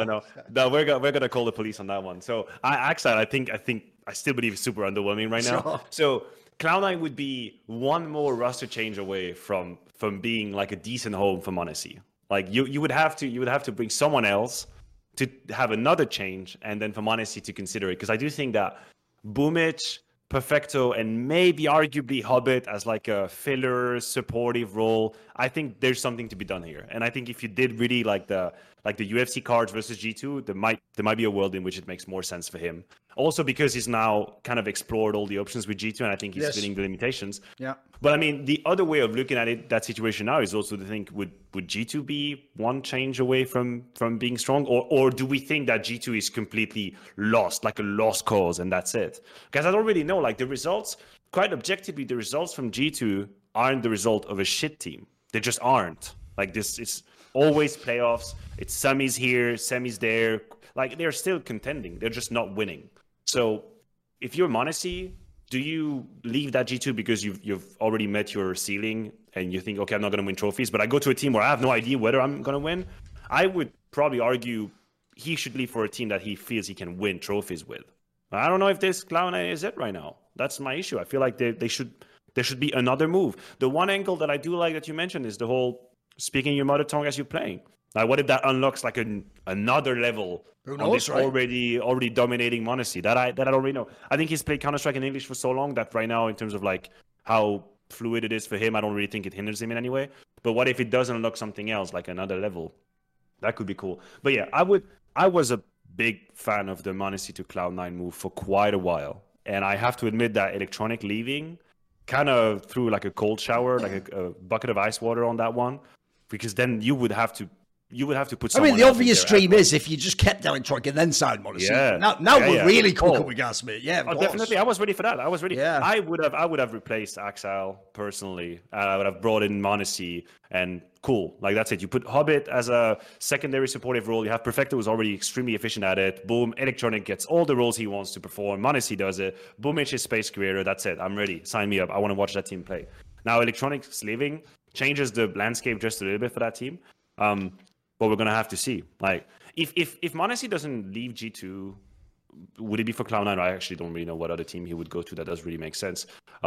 S2: No. We're gonna call the police on that one. So Axel, I think I still believe it's super underwhelming right now.
S1: Sure.
S2: So Cloud9 would be one more roster change away from being like a decent home for Monesi. Like you would have to bring someone else to have another change, and then for Monesi to consider it, because I do think that Boomich, Perfecto, and maybe arguably Hobbit as like a filler supportive role, I think there's something to be done here. And I think if you did really like the UFC cards versus G2, there might be a world in which it makes more sense for him. Also because he's now kind of explored all the options with G2, and I think he's feeling the limitations.
S1: Yeah.
S2: But I mean, the other way of looking at it, that situation now, is also to think, would G2 be one change away from being strong? Or do we think that G2 is completely lost, like a lost cause, and that's it? Because I don't really know, like the results, quite objectively, the results from G2 aren't the result of a shit team. They just aren't. Like this, it's always playoffs. It's semis here, semis there. Like they're still contending. They're just not winning. So if you're Monesi, do you leave that G2 because you've already met your ceiling and you think, okay, I'm not going to win trophies, but I go to a team where I have no idea whether I'm going to win? I would probably argue he should leave for a team that he feels he can win trophies with. I don't know if this Cloud9 is it right now. That's my issue. I feel like there should be another move. The one angle that I do like that you mentioned is the whole speaking your mother tongue as you're playing. Like, what if that unlocks like another level on this already dominating Monesi that I already know? I think he's played Counter-Strike in English for so long that right now, in terms of like how fluid it is for him, I don't really think it hinders him in any way. But what if it does unlock something else, like another level? That could be cool. But yeah, I was a big fan of the Monesi to Cloud9 move for quite a while. And I have to admit that Electronic leaving kind of threw like a cold shower, like a bucket of ice water on that one, because then you would have to put someone.
S1: I mean, the obvious dream is if you just kept Electronic and then signed Morrissey.
S2: Yeah.
S1: Now we're really cooking with gas, mate. Yeah,
S2: definitely. I was ready for that. I was ready.
S1: Yeah.
S2: I would have replaced Axel personally. I would have brought in Monesi, and cool. Like, that's it. You put Hobbit as a secondary supportive role. You have Perfecto, who's already extremely efficient at it. Boom. Electronic gets all the roles he wants to perform. Monesi does it. Boomich is Space Creator. That's it. I'm ready. Sign me up. I want to watch that team play. Now, Electronic's leaving changes the landscape just a little bit for that team. But we're gonna have to see. Like, if Monesi doesn't leave G2, would it be for Cloud9? I actually don't really know what other team he would go to. That does really make sense.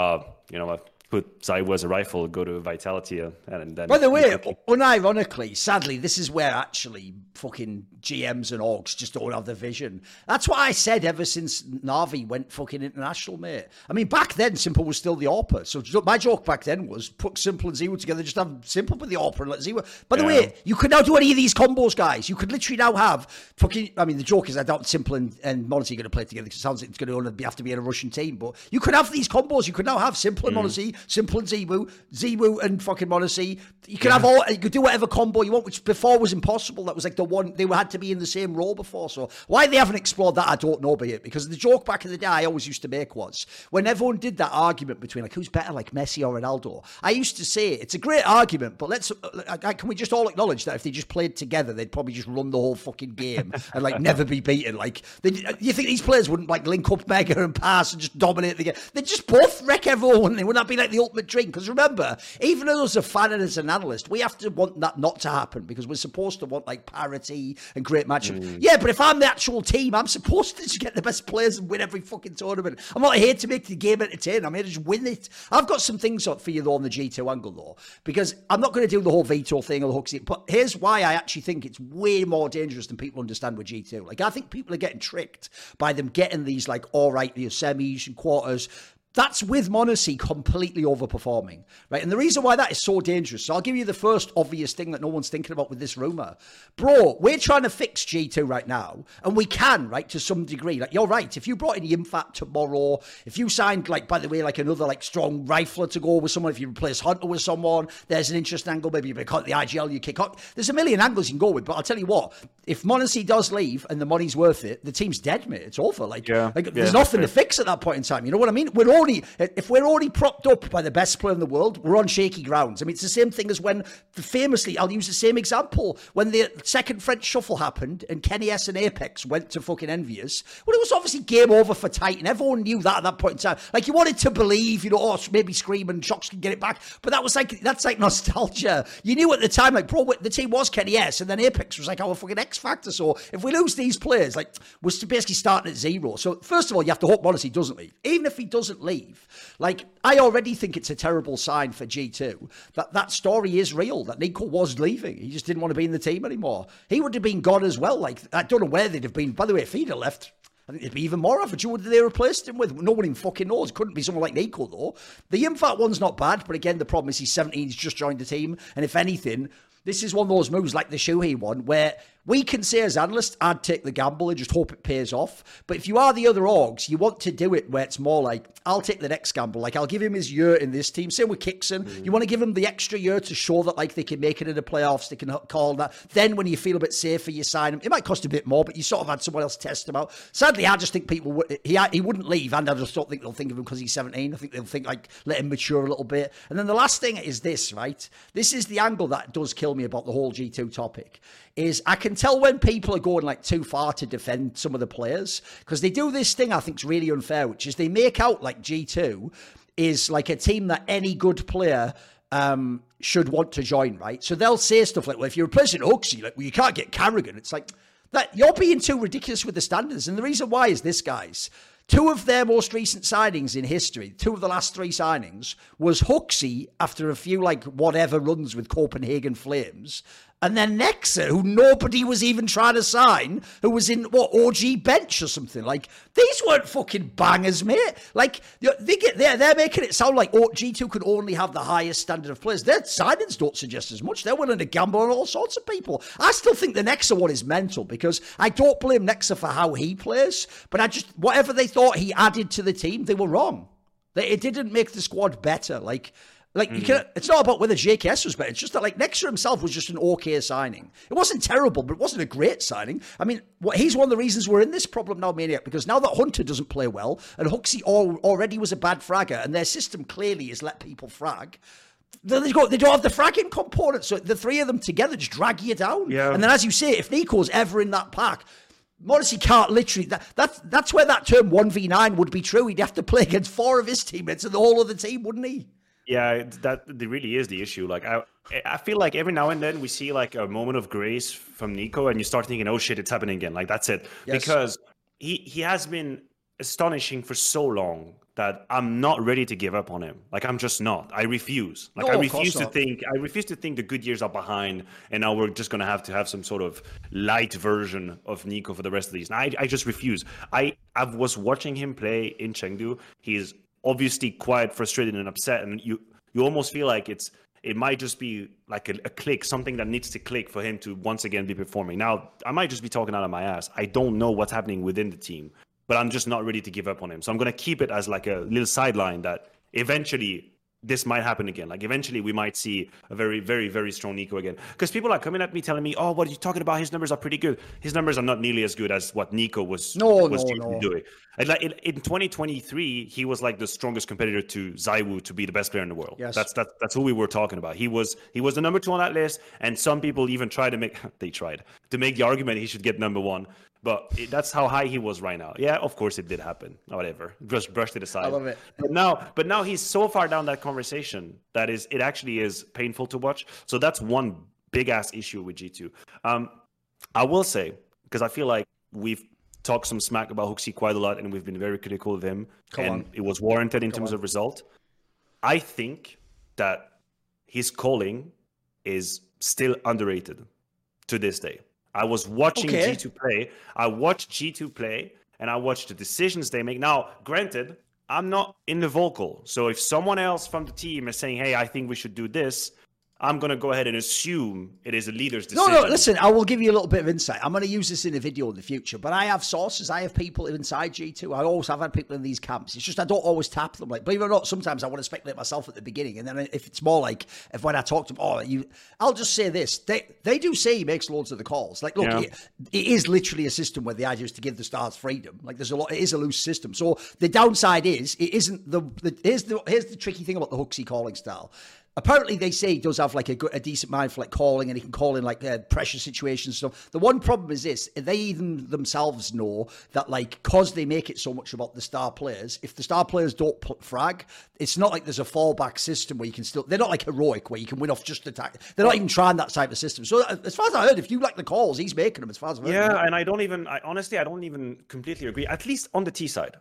S2: Put Zaiwu as a rifle, go to Vitality, and then.
S1: By the way, unironically, sadly, this is where actually fucking GMs and orgs just don't have the vision. That's what I said ever since Na'Vi went fucking international, mate. I mean, back then, Simple was still the AWPer. So my joke back then was put Simple and ZywOo together, just have Simple with the AWPer and let ZywOo. By the way, you could now do any of these combos, guys. You could literally now have fucking. I mean, the joke is I doubt Simple and Monesi are going to play together because it sounds like it's going to only have to be in a Russian team. But you could have these combos. You could now have Simple and Monesi, Simple and ZywOo and fucking Monesi. You could have all. You could do whatever combo you want, which before was impossible. That was like the one they had to be in the same role before. So why they haven't explored that, I don't know. But because the joke back in the day I always used to make was when everyone did that argument between like who's better, like Messi or Ronaldo. I used to say it's a great argument, but can we just all acknowledge that if they just played together, they'd probably just run the whole fucking game and like never be beaten. Like, you think these players wouldn't like link up mega and pass and just dominate the game? They'd just both wreck everyone, wouldn't they? Wouldn't that be like the ultimate dream? Because remember, even as a fan and as an analyst, we have to want that not to happen because we're supposed to want like parity and great matchup. Yeah, but if I'm the actual team, I'm supposed to just get the best players and win every fucking tournament. I'm not here to make the game entertaining. I'm here to just win it. I've got some things for you though on the G2 angle though, because I'm not going to do the whole veto thing or the hooks. But here's why I actually think it's way more dangerous than people understand with G2. Like, I think people are getting tricked by them getting these like all right, semis and quarters. That's with Monesi completely overperforming, right? And the reason why that is so dangerous, so I'll give you the first obvious thing that no one's thinking about with this rumor. Bro, we're trying to fix G2 right now, and we can, right, to some degree. Like, you're right, if you brought in Yimfat tomorrow, if you signed, like, by the way, like another, like, strong rifler to go with someone, if you replace Hunter with someone, there's an interesting angle, maybe you cut the IGL, you kick up. There's a million angles you can go with, but I'll tell you what, if Monesi does leave and the money's worth it, the team's dead, mate. It's over. There's nothing to fix at that point in time. You know what I mean? If we're already propped up by the best player in the world, we're on shaky grounds. I mean, it's the same thing as when, famously, I'll use the same example, when the second French shuffle happened and Kenny S and Apex went to fucking Envious. Well, it was obviously game over for Titan. Everyone knew that at that point in time. Like, you wanted to believe, maybe Scream and Shocks can get it back, but that's like nostalgia. You knew at the time, like, bro, the team was Kenny S and then Apex was like our fucking X Factor. So if we lose these players, like, we're basically starting at zero. So first of all, you have to hope Monesi doesn't leave. Even if he doesn't leave, like, I already think it's a terrible sign for G2 that story is real, that Nico was leaving. He just didn't want to be in the team anymore. He would have been gone as well. Like, I don't know where they'd have been. By the way, if he'd have left, I think it'd be even more average. Who would they replaced him with? No one even fucking knows. Couldn't be someone like Nico, though. The Yimfat one's not bad, but again, the problem is he's 17, he's just joined the team. And if anything, this is one of those moves like the Shuhei one where we can say as analysts, I'd take the gamble and just hope it pays off. But if you are the other orgs, you want to do it where it's more like, I'll take the next gamble. Like, I'll give him his year in this team. Same with Kixon. You want to give him the extra year to show that, like, they can make it in the playoffs. They can call that. Then when you feel a bit safer, you sign him. It might cost a bit more, but you sort of had someone else test him out. Sadly, I just think people, he wouldn't leave. And I just don't think they'll think of him because he's 17. I think they'll think, like, let him mature a little bit. And then the last thing is this, right? This is the angle that does kill me about the whole G2 topic. Is I can tell when people are going like too far to defend some of the players because they do this thing I think is really unfair, which is they make out like G2 is like a team that any good player should want to join, right? So they'll say stuff like, well, if you're replacing Uxie, like, well, you can't get Carrigan. It's like, that you're being too ridiculous with the standards. And the reason why is this, guys. Two of their most recent signings in history, two of the last three signings, was Huxley after a few, like, whatever runs with Copenhagen Flames, and then Nexa, who nobody was even trying to sign, who was in, OG bench or something. Like, these weren't fucking bangers, mate. Like, they're making it sound like G2 could only have the highest standard of players. Their signings don't suggest as much. They're willing to gamble on all sorts of people. I still think the Nexa one is mental because I don't blame Nexa for how he plays, but whatever they thought he added to the team, they were wrong. It didn't make the squad better. Like you can, it's not about whether JKS was better. It's just that like Nexer himself was just an okay signing. It wasn't terrible, but it wasn't a great signing. I mean, he's one of the reasons we're in this problem now, Maniac, because now that Hunter doesn't play well and Huxley already was a bad fragger and their system clearly is let people frag. They don't have the fragging component, so the three of them together just drag you down.
S2: Yeah.
S1: And then, as you say, if Nico's ever in that pack, Morrissey can't literally. That's where that term 1v9 would be true. He'd have to play against 4 of his teammates and the whole other team, wouldn't he?
S2: Yeah, that really is the issue. Like I feel like every now and then we see like a moment of grace from Nico, and you start thinking, "Oh shit, it's happening again!" Like that's it, yes. Because he has been astonishing for so long that I'm not ready to give up on him. Like I'm just not. I refuse. Like I refuse to think. I refuse to think the good years are behind, and now we're just gonna have to have some sort of light version of Nico for the rest of these. And I just refuse. I was watching him play in Chengdu. He's obviously quite frustrated and upset, and you almost feel like it might just be like a click, something that needs to click for him to once again be performing. Now, I might just be talking out of my ass. I don't know what's happening within the team, but I'm just not ready to give up on him. So I'm going to keep it as like a little sideline that eventually this might happen again. Like eventually we might see a very, very, very strong Nico again. Because people are coming at me telling me, "Oh, what are you talking about? His numbers are pretty good." His numbers are not nearly as good as what Nico was doing. And like in 2023, he was like the strongest competitor to ZywOo to be the best player in the world.
S1: Yes.
S2: That's who we were talking about. He was the number 2 on that list, and some people even tried to make the argument he should get number 1. But that's how high he was right now. Yeah, of course it did happen. Whatever. Just brushed it aside.
S1: I love it.
S2: But now he's so far down that conversation that it actually is painful to watch. So that's one big ass issue with G2. I will say, because I feel like we've talked some smack about Huxley quite a lot, and we've been very critical of him. It was warranted in terms of result. I think that his calling is still underrated to this day. I was watching G2 play. I watched G2 play, and I watched the decisions they make. Now, granted, I'm not in the vocal. So if someone else from the team is saying, "Hey, I think we should do this," I'm going to go ahead and assume it is a leader's decision.
S1: No, listen, I will give you a little bit of insight. I'm going to use this in a video in the future, but I have sources. I have people inside G2. I always have had people in these camps. It's just I don't always tap them. Like, believe it or not, sometimes I want to speculate myself at the beginning. And then if it's more like, when I talk to them, I'll just say this. They do say he makes loads of the calls. Like, look, it is literally a system where the idea is to give the stars freedom. Like, it is a loose system. So the downside is, it isn't here's the tricky thing about the Huxley calling style. Apparently, they say he does have like a decent mind for like calling, and he can call in like pressure situations and stuff. The one problem is this: they even themselves know that like, cause they make it so much about the star players. If the star players don't frag, it's not like there's a fallback system where you can still. They're not like heroic where you can win off just attack. They're not even trying that type of system. So as far as I heard, if you like the calls, he's making them. As far as I've heard.
S2: Yeah, and I don't even completely agree. At least on the T side.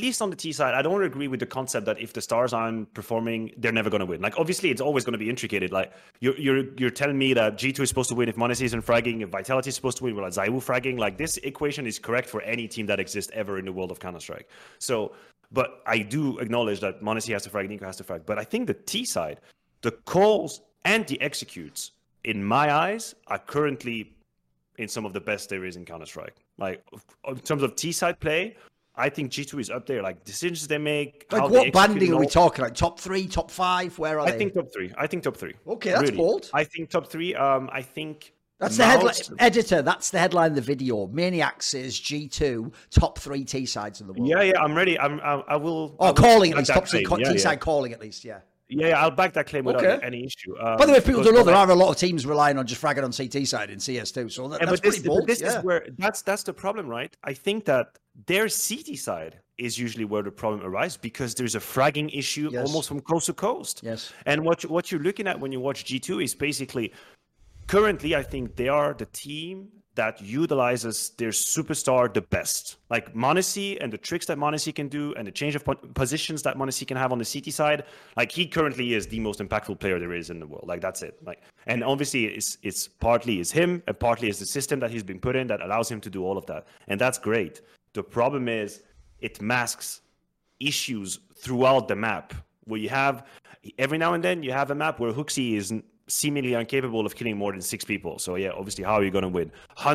S2: I don't agree with the concept that if the stars aren't performing, they're never going to win. Like, obviously, it's always going to be intricated. Like, you're telling me that G2 is supposed to win if m0NESY isn't fragging, if Vitality is supposed to win without ZywOo fragging. Like, this equation is correct for any team that exists ever in the world of Counter-Strike. So, but I do acknowledge that m0NESY has to frag, Nico has to frag. But I think the T side, the calls and the executes, in my eyes, are currently in some of the best there is in Counter-Strike. Like, in terms of T side play, I think G2 is up there. Like, decisions they make.
S1: Like, what banding are we talking? Like, top 3, top 5? Where are they?
S2: I think top 3.
S1: Okay, that's really bold.
S2: I think top 3. I think
S1: that's the headline. Editor, that's the headline of the video. Maniac says G2 top 3 T sides in the world.
S2: Yeah, I'm ready. I will.
S1: Calling at least top 3 T side calling at least. Yeah.
S2: Yeah, I'll back that claim without any issue.
S1: By the way, if people don't know, there are a lot of teams relying on just fragging on CT side in CS2, so that's pretty bold.
S2: This is where that's the problem, right? I think that their CT side is usually where the problem arises because there's a fragging issue almost from coast to coast.
S1: Yes.
S2: And what you're looking at when you watch G2 is basically, currently, I think they are the team that utilizes their superstar the best. Like m0NESY and the tricks that m0NESY can do and the change of positions that m0NESY can have on the CT side, like he currently is the most impactful player there is in the world. Like that's it. Like, and obviously it's partly is him and partly is the system that he's been put in that allows him to do all of that. And that's great. The problem is it masks issues throughout the map where you have, every now and then you have a map where Huxley is seemingly incapable of killing more than 6 people. So yeah, obviously, how are you going to win?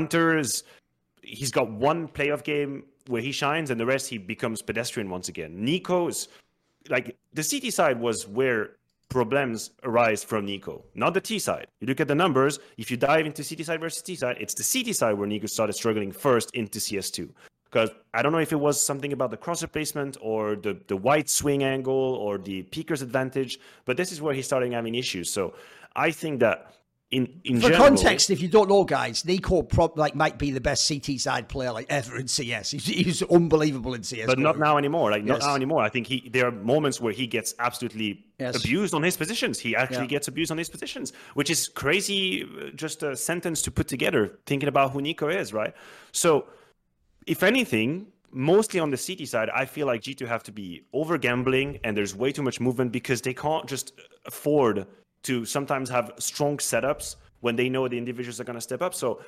S2: He's got one playoff game where he shines, and the rest he becomes pedestrian once again. Nico is like the CT side was where problems arise from Nico, not the T side. You look at the numbers, if you dive into CT side versus T side, it's the CT side where Nico started struggling first into CS2. Because I don't know if it was something about the crosser placement or the wide swing angle or the peaker's advantage, but this is where he's starting having issues. So I think that in
S1: for
S2: general,
S1: context, if you don't know, guys, Nico might be the best CT side player like ever in CS. He's unbelievable in CS,
S2: but not now anymore. Not now anymore. I think there are moments where he gets absolutely abused on his positions. He actually gets abused on his positions, which is crazy. Just a sentence to put together, thinking about who Nico is, right? So, if anything, mostly on the CT side, I feel like G2 have to be over gambling, and there's way too much movement because they can't just afford to sometimes have strong setups when they know the individuals are going to step up. So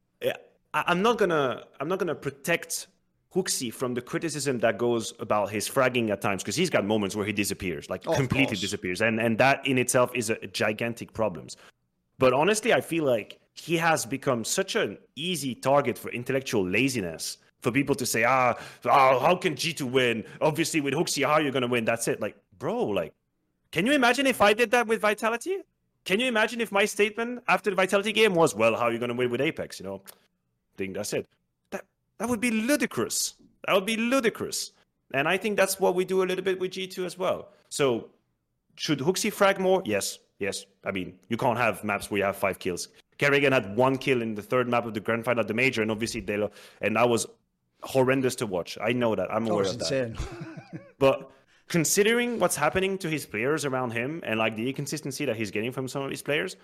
S2: I'm not gonna protect HooXi from the criticism that goes about his fragging at times, because he's got moments where he disappears, like completely disappears, and that in itself is a gigantic problem. But honestly, I feel like he has become such an easy target for intellectual laziness, for people to say, how can G2 win? Obviously, with HooXi, how are you going to win? That's it. Like, bro, like, can you imagine if I did that with Vitality? Can you imagine if my statement after the Vitality game was, well, how are you going to win with Apex? You know, I think that's it. That would be ludicrous. That would be ludicrous. And I think that's what we do a little bit with G2 as well. So should HooXi frag more? Yes. I mean, you can't have maps where you have 5 kills. Kerrigan had 1 kill in the 3rd map of the grand final at the major, and obviously and that was horrendous to watch. I know that. I'm aware of that. But considering what's happening to his players around him and like the inconsistency that he's getting from some of his players,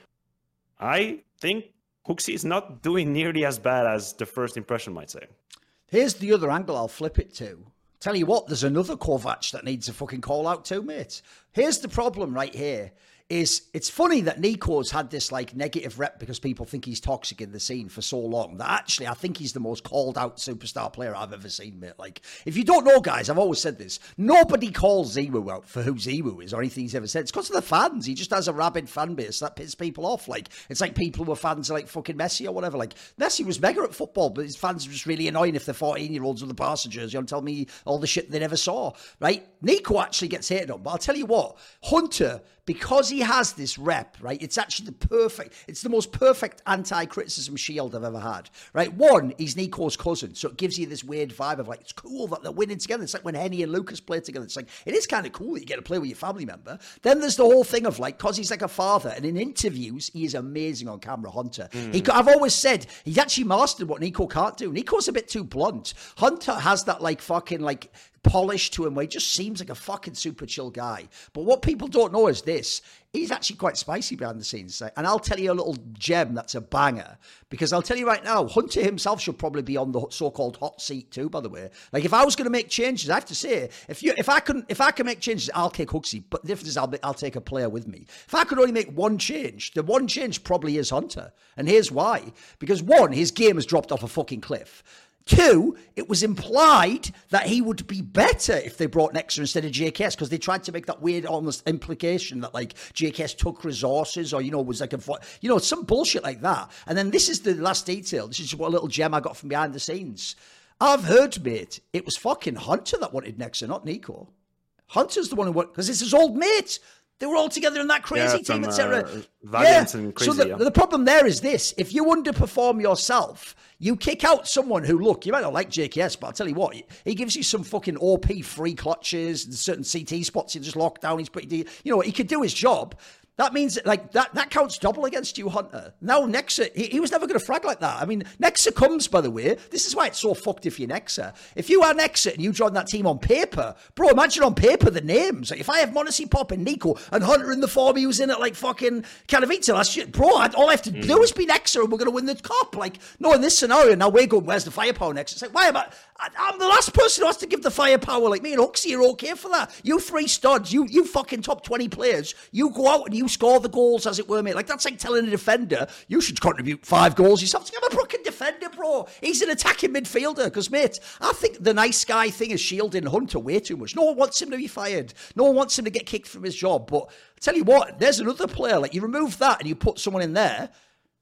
S2: I think HooXi is not doing nearly as bad as the first impression might say.
S1: Here's the other angle I'll flip it to. Tell you what, there's another Kovac that needs a fucking call out too, mate. Here's the problem right here. It's funny that Nico's had this like negative rep because people think he's toxic in the scene for so long that actually I think he's the most called out superstar player I've ever seen, mate. Like, if you don't know, guys, I've always said this. Nobody calls ZywOo out for who ZywOo is or anything he's ever said. It's because of the fans. He just has a rabid fan base that pisses people off. Like, it's like people who are fans of like fucking Messi or whatever. Like, Messi was mega at football, but his fans are just really annoying if they're 14-year-olds with a Barca jersey and tell me all the shit they never saw, right? Nico actually gets hated on, but I'll tell you what, Hunter, because he has this rep, right? It's actually it's the most perfect anti-criticism shield I've ever had, right? One, he's Nico's cousin, so it gives you this weird vibe of like, it's cool that they're winning together. It's like when Henny and Lucas play together. It's like, it is kind of cool that you get to play with your family member. Then there's the whole thing of like, because he's like a father, and in interviews, he is amazing on camera, Hunter. I've always said, he's actually mastered what Nico can't do. Nico's a bit too blunt. Hunter has that like fucking like polish to him where he just seems like a fucking super chill guy. But what people don't know is this. He's actually quite spicy behind the scenes. And I'll tell you a little gem that's a banger. Because I'll tell you right now, Hunter himself should probably be on the so-called hot seat too, by the way. Like, if I was going to make changes, I have to say, if I can make changes, I'll kick HooXi. But the difference is I'll take a player with me. If I could only make one change, the one change probably is Hunter. And here's why. Because one, his game has dropped off a fucking cliff. Two, it was implied that he would be better if they brought Nexa instead of JKS, because they tried to make that weird almost implication that like JKS took resources or, was like some bullshit like that. And then this is the last detail. This is what a little gem I got from behind the scenes. I've heard, mate, it was fucking Hunter that wanted Nexa, not Nico. Hunter's the one who wanted, because it's his old mate. They were all together in that crazy team, etc.
S2: Valiant and crazy.
S1: So the problem there is this. If you underperform yourself, you kick out someone who, look, you might not like JKS, but I'll tell you what, he gives you some fucking OP free clutches and certain CT spots he just lock down. He's pretty, he could do his job. That means like that counts double against you, Hunter. Now Nexa, he was never going to frag like that. I mean, Nexa comes, by the way. This is why it's so fucked if you're Nexa. If you are Nexa and you join that team on paper, bro, imagine on paper the names. Like, if I have Monacy Pop and Nico and Hunter in the form he was in at like fucking Katowice last year, bro, all I have to do is be Nexa and we're going to win the cup. Like, no, in this scenario, now we're going, where's the firepower Nexa? It's like, why am I'm the last person who has to give the firepower. Like, me and HooXi are okay for that. You 3 studs, you fucking top 20 players, you go out and you score the goals, as it were, mate. Like, that's like telling a defender, you should contribute 5 goals yourself. I'm a fucking defender, bro. He's an attacking midfielder. Because, mate, I think the nice guy thing is shielding Hunter way too much. No one wants him to be fired. No one wants him to get kicked from his job. But I tell you what, there's another player. Like, you remove that and you put someone in there,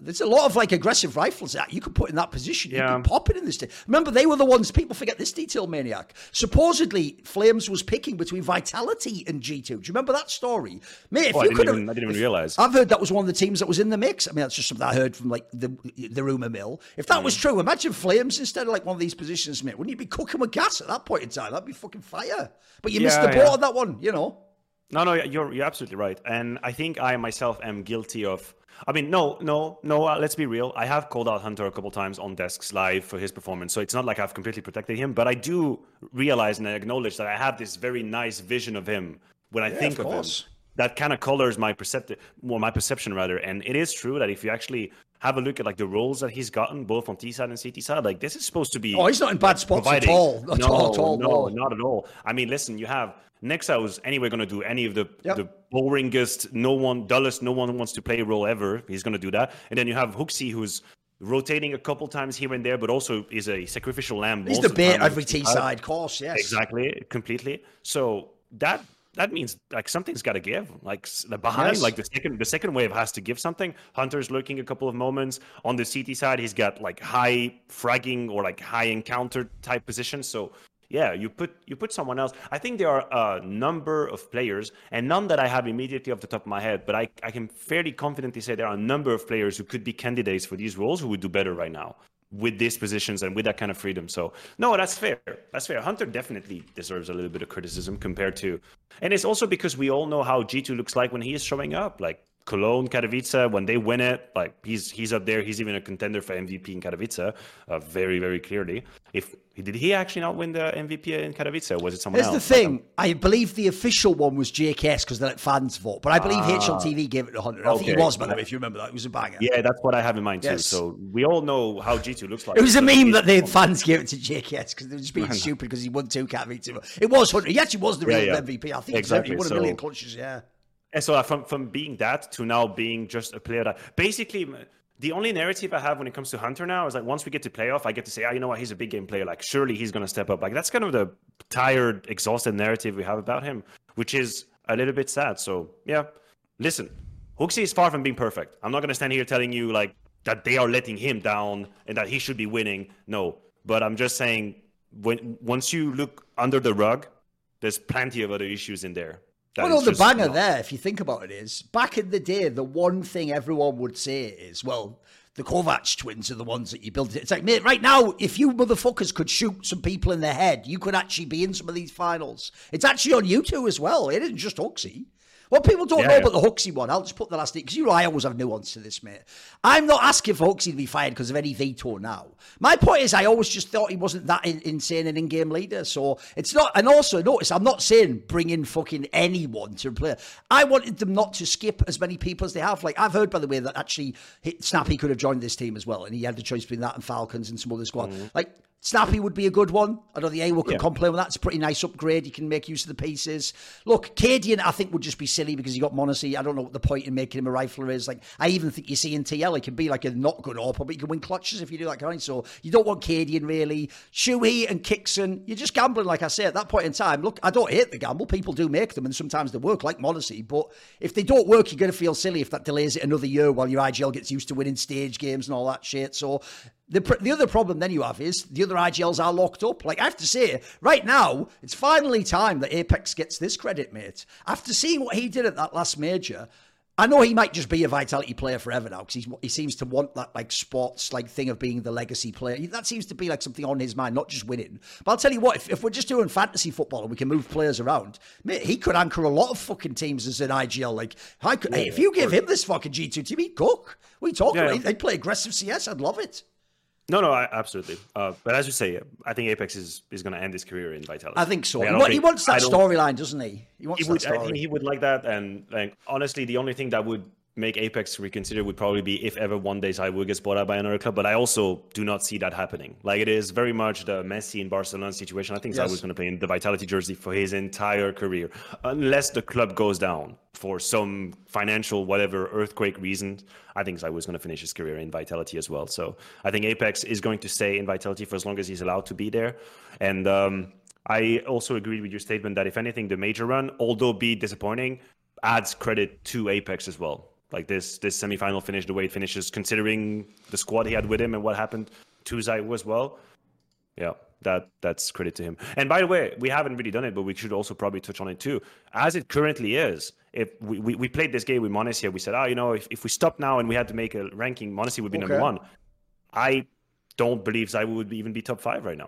S1: There's a lot of like aggressive rifles that you could put in that position.
S2: Yeah.
S1: You'd be popping in this. Remember, they were the ones, people forget this detail, Maniac. Supposedly, Flames was picking between Vitality and G2. Do you remember that story? Mate, if
S2: I
S1: you
S2: didn't
S1: could
S2: even, I didn't even realize.
S1: I've heard that was one of the teams that was in the mix. I mean, that's just something I heard from like the rumour mill. If that was true, imagine Flames instead of like one of these positions, mate. Wouldn't you be cooking with gas at that point in time? That'd be fucking fire. But you missed the boat on that one, you know.
S2: No, you're absolutely right. And I think I myself am guilty of... I mean, no, let's be real. I have called out Hunter a couple times on Desks Live for his performance, so it's not like I've completely protected him, but I do realize and I acknowledge that I have this very nice vision of him when I think of him. That kind of colors my perception rather. And it is true that if you actually have a look at like the roles that he's gotten, both on T side and CT side, like this is supposed to be...
S1: Oh, he's not in bad spots at all. Not at all.
S2: No, not at all. I mean, listen, you have... Nexa was anyway going to do any of the boringest, dullest, no one wants to play role ever. He's going to do that. And then you have Huxi, who's rotating a couple times here and there, but also is a sacrificial lamb.
S1: He's the bait every T side, of course, yes.
S2: Exactly, completely. So that means like something's got to give. Like behind, like the second wave has to give something. Hunter's lurking a couple of moments on the CT side. He's got like high fragging or like high encounter type positions. So yeah, you put someone else. I think there are a number of players, and none that I have immediately off the top of my head, but I can fairly confidently say there are a number of players who could be candidates for these roles who would do better right now with these positions and with that kind of freedom. So no, that's fair. That's fair. Hunter definitely deserves a little bit of criticism compared to, and it's also because we all know how G2 looks like when he is showing up. Like Cologne, Katowice, when they win it, like he's up there. He's even a contender for MVP in Katowice, very, very clearly. Did he actually not win the MVP in Katowice, or was it someone else?
S1: Here's the thing. I believe the official one was JKS because they let fans vote, but I believe HLTV gave it to Hunter. I think he was, by the way, if you remember that. It was a banger.
S2: Yeah, that's what I have in mind too. Yes. So we all know how G2 looks like.
S1: It was a meme that the fans gave it to JKS because they were just being stupid because he won 2 Katowice. It was Hunter. He actually was the real MVP. I think he won a million clutches,
S2: And so from being that to now being just a player that basically the only narrative I have when it comes to Hunter now is like once we get to playoff, I get to say, you know what, he's a big game player. Like surely he's going to step up. Like that's kind of the tired, exhausted narrative we have about him, which is a little bit sad. So yeah, listen, Huxi is far from being perfect. I'm not going to stand here telling you like that they are letting him down and that he should be winning. No, but I'm just saying once you look under the rug, there's plenty of other issues in there.
S1: Well, the banger there, if you think about it, is back in the day, the one thing everyone would say is, well, the Kovac twins are the ones that you built. It's like, mate, right now, if you motherfuckers could shoot some people in the head, you could actually be in some of these finals. It's actually on you two as well. It isn't just Huxi. What people don't know about the Huxi one, I'll just put the last name, because I always have nuance to this, mate. I'm not asking for Huxi to be fired because of any veto now. My point is, I always just thought he wasn't that insane an in-game leader. So it's not, and also notice, I'm not saying bring in fucking anyone to play. I wanted them not to skip as many people as they have. Like, I've heard, by the way, that actually Snappy could have joined this team as well, and he had the choice between that and Falcons and some other squad. Like, Snappy would be a good one. I know the A can complain with that. It's a pretty nice upgrade. You can make use of the pieces. Look, Cadian, I think, would just be silly because he got Monacy. I don't know what the point in making him a rifler is. Like, I even think you see in TL, he can be like a not good AWP, but you can win clutches if you do that kind. So you don't want Cadian, really. Shuhei and Kixon, you're just gambling, like I say, at that point in time. Look, I don't hate the gamble. People do make them, and sometimes they work, like Monacy. But if they don't work, you're going to feel silly if that delays it another year while your IGL gets used to winning stage games and all that shit. So the other problem then you have is the other IGLs are locked up. Like, I have to say, right now, it's finally time that Apex gets this credit, mate. After seeing what he did at that last major, I know he might just be a Vitality player forever now because he seems to want that like sports like thing of being the legacy player. That seems to be like something on his mind, not just winning. But I'll tell you what, if we're just doing fantasy football and we can move players around, mate, he could anchor a lot of fucking teams as an IGL. Like, hey, if you give him this fucking G2 team, he'd cook. We talk about it. They'd play aggressive CS. I'd love it.
S2: No, absolutely. But as you say, I think Apex is going to end his career in Vitality.
S1: I think so. He wants that storyline, doesn't he? He wants that story.
S2: I think he would like that. And like, honestly, the only thing that would make Apex reconsider would probably be if ever one day Zai will get bought out by another club. But I also do not see that happening. Like, it is very much the Messi in Barcelona situation. I think Zai was going to play in the Vitality jersey for his entire career, unless the club goes down for some financial, whatever, earthquake reason. I think Zai was going to finish his career in Vitality as well. So I think Apex is going to stay in Vitality for as long as he's allowed to be there. And I also agree with your statement that if anything, the major run, although be disappointing, adds credit to Apex as well. Like this semifinal finish, the way it finishes, considering the squad he had with him and what happened to ZywOo as well. Yeah, that's credit to him. And by the way, we haven't really done it, but we should also probably touch on it too. As it currently is, if we played this game with m0NESY, we said, if we stop now and we had to make a ranking, m0NESY would be number 1. I don't believe ZywOo would even be top 5 right now.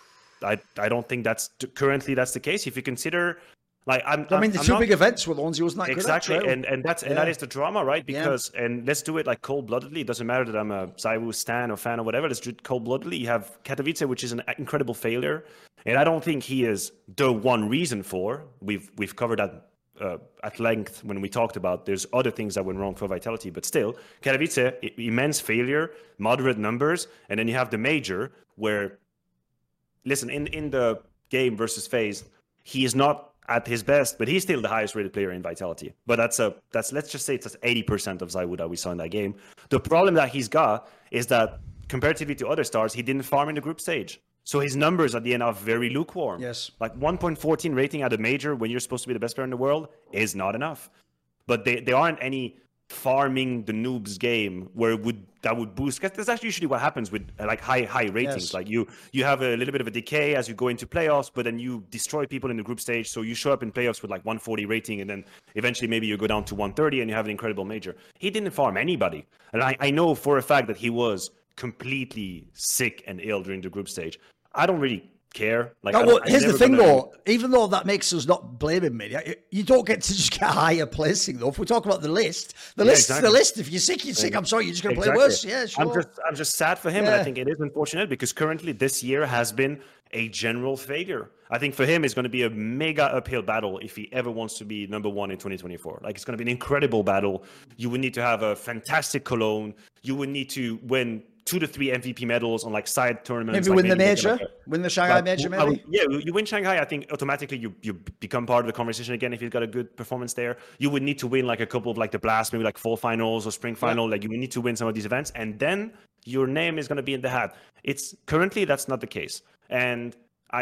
S2: I don't think that's currently that's the case. If you consider, like,
S1: the two big events were the ones he wasn't that
S2: exactly,
S1: good at.
S2: and that is the drama, right? Because and let's do it like cold-bloodedly. It doesn't matter that I'm a ZywOo stan or fan or whatever. Let's do it cold-bloodedly. You have Katowice, which is an incredible failure, and I don't think he is the one reason for. We've covered that at length when we talked about there's other things that went wrong for Vitality, but still, Katowice, immense failure, moderate numbers, and then you have the major where, listen, in the game versus FaZe, he is not at his best, but he's still the highest rated player in Vitality. But that's let's just say it's 80% of ZywOo that we saw in that game. The problem that he's got is that comparatively to other stars, he didn't farm in the group stage. So his numbers at the end are very lukewarm.
S1: Yes.
S2: Like 1.14 rating at a major when you're supposed to be the best player in the world is not enough. But there aren't any farming the noobs game where that would boost, because that's actually usually what happens with like high ratings.
S1: Yes.
S2: Like you have a little bit of a decay as you go into playoffs, but then you destroy people in the group stage, so you show up in playoffs with like 140 rating, and then eventually maybe you go down to 130 and you have an incredible major. He didn't farm anybody, and I know for a fact that he was completely sick and ill during the group stage. I don't really care. Like,
S1: here's the thing, though. Even though that makes us not blaming me, you don't get to just get a higher placing, though. If we talk about the list, the list. If you're sick, you're sick. I'm sorry, you're just going to play worse. Yeah, sure.
S2: I'm just sad for him, and I think it is unfortunate because currently this year has been a general failure. I think for him, it's going to be a mega uphill battle if he ever wants to be number 1 in 2024. Like, it's going to be an incredible battle. You would need to have a fantastic Cologne. You would need to win 2 to 3 MVP medals on like side tournaments.
S1: Maybe win the major, win the Shanghai major, maybe.
S2: You win Shanghai. I think automatically you become part of the conversation again if you've got a good performance there. You would need to win like a couple of like the Blast, maybe like fall finals or spring final. Like you would need to win some of these events, and then your name is going to be in the hat. It's currently that's not the case, and I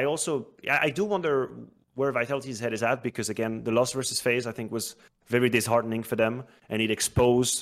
S2: do wonder where Vitality's head is at, because again, the loss versus FaZe I think was very disheartening for them, and it exposed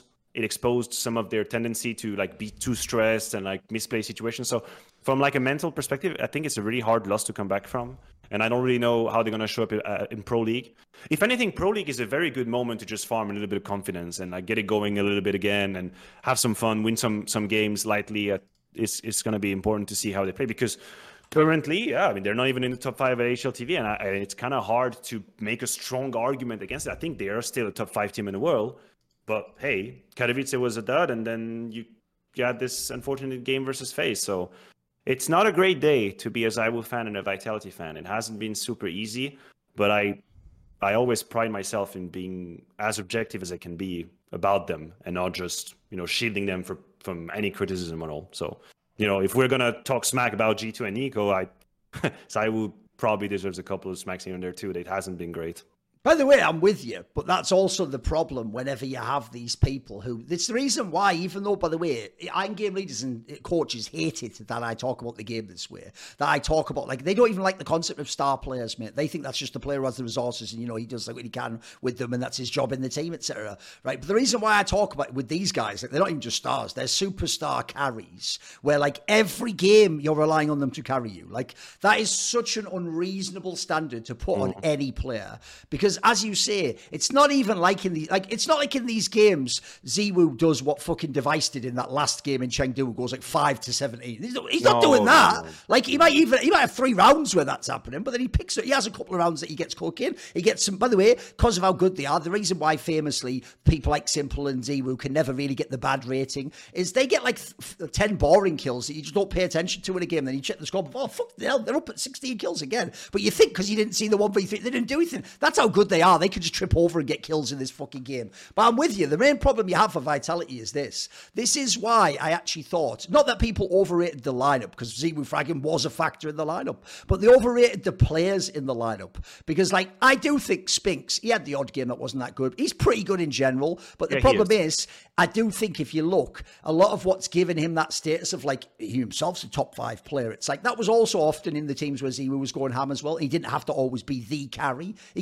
S2: some of their tendency to like be too stressed and like misplay situations. So from like a mental perspective, I think it's a really hard loss to come back from. And I don't really know how they're going to show up in Pro League. If anything, Pro League is a very good moment to just farm a little bit of confidence and like get it going a little bit again and have some fun, win some games lightly. It's going to be important to see how they play, because currently, they're not even in the top 5 at HLTV, and it's kind of hard to make a strong argument against it. I think they are still a top 5 team in the world. But hey, Katowice was a dud, and then you had this unfortunate game versus FaZe. So it's not a great day to be a ZywOo fan and a Vitality fan. It hasn't been super easy, but I always pride myself in being as objective as I can be about them and not just, shielding them from any criticism at all. So, if we're going to talk smack about G2 and NiKo, ZywOo probably deserves a couple of smacks here and there too. It hasn't been great.
S1: By the way, I'm with you, but that's also the problem whenever you have these people who... It's the reason why, even though, by the way, in-game leaders and coaches hate it that I talk about the game this way, that I talk about... Like, they don't even like the concept of star players, mate. They think that's just the player who has the resources and, he does like what he can with them and that's his job in the team, etc. Right? But the reason why I talk about it with these guys, like, they're not even just stars. They're superstar carries where, like, every game you're relying on them to carry you. Like, that is such an unreasonable standard to put on any player, because as you say, it's not even like it's not like in these games ZywOo does what fucking Device did in that last game in Chengdu, goes like 5 to 17. He's not doing that. No. Like he might have 3 rounds where that's happening, but then he has a couple of rounds that he gets cooking. He gets some, by the way, because of how good they are. The reason why famously people like Simple and ZywOo can never really get the bad rating is they get like 10 boring kills that you just don't pay attention to in a game. Then you check the score, oh fuck the hell, they're up at 16 kills again. But you think because you didn't see the 1v3, they didn't do anything. That's how good they are. They could just trip over and get kills in this fucking game. But I'm with you. The main problem you have for Vitality is this. This is why I actually thought, not that people overrated the lineup, because ZywOo fragging was a factor in the lineup, but they overrated the players in the lineup. Because, like, I do think Spinks, he had the odd game that wasn't that good. He's pretty good in general, but the problem is, I do think if you look, a lot of what's given him that status of, like, he himself's a top 5 player. It's like, that was also often in the teams where ZywOo was going ham as well. He didn't have to always be the carry. He can do it for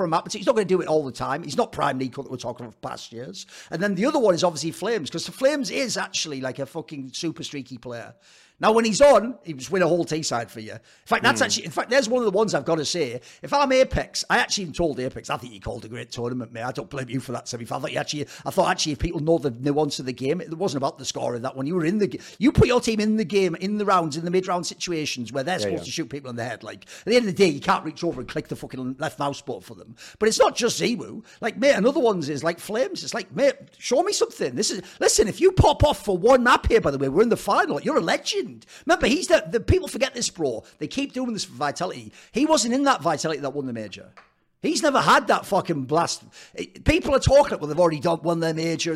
S1: for a map, but he's not going to do it all the time. He's not Prime Nico that we're talking about for past years. And then the other one is obviously Flames, because the Flames is actually like a fucking super streaky player. Now, when he's on, he just win a whole T-side for you. In fact, there's one of the ones I've got to say. If I'm Apex, I actually even told Apex, I think you called a great tournament, mate. I don't blame you for that semi-final. I thought actually if people know the nuance of the game, it wasn't about the score in that one. You were in the game. You put your team in the game, in the rounds, in the mid-round situations where they're supposed to shoot people in the head. Like, at the end of the day, you can't reach over and click the fucking left mouse button for them. But it's not just ZywOo. Like, mate, another one's is like Flames. It's like, mate, show me something. Listen, if you pop off for one map here, by the way, we're in the final. You're a legend. Remember, he's the people forget this, bro. They keep doing this for Vitality. He wasn't in that Vitality that won the major. He's never had that fucking blast. People are talking about they've already won their major.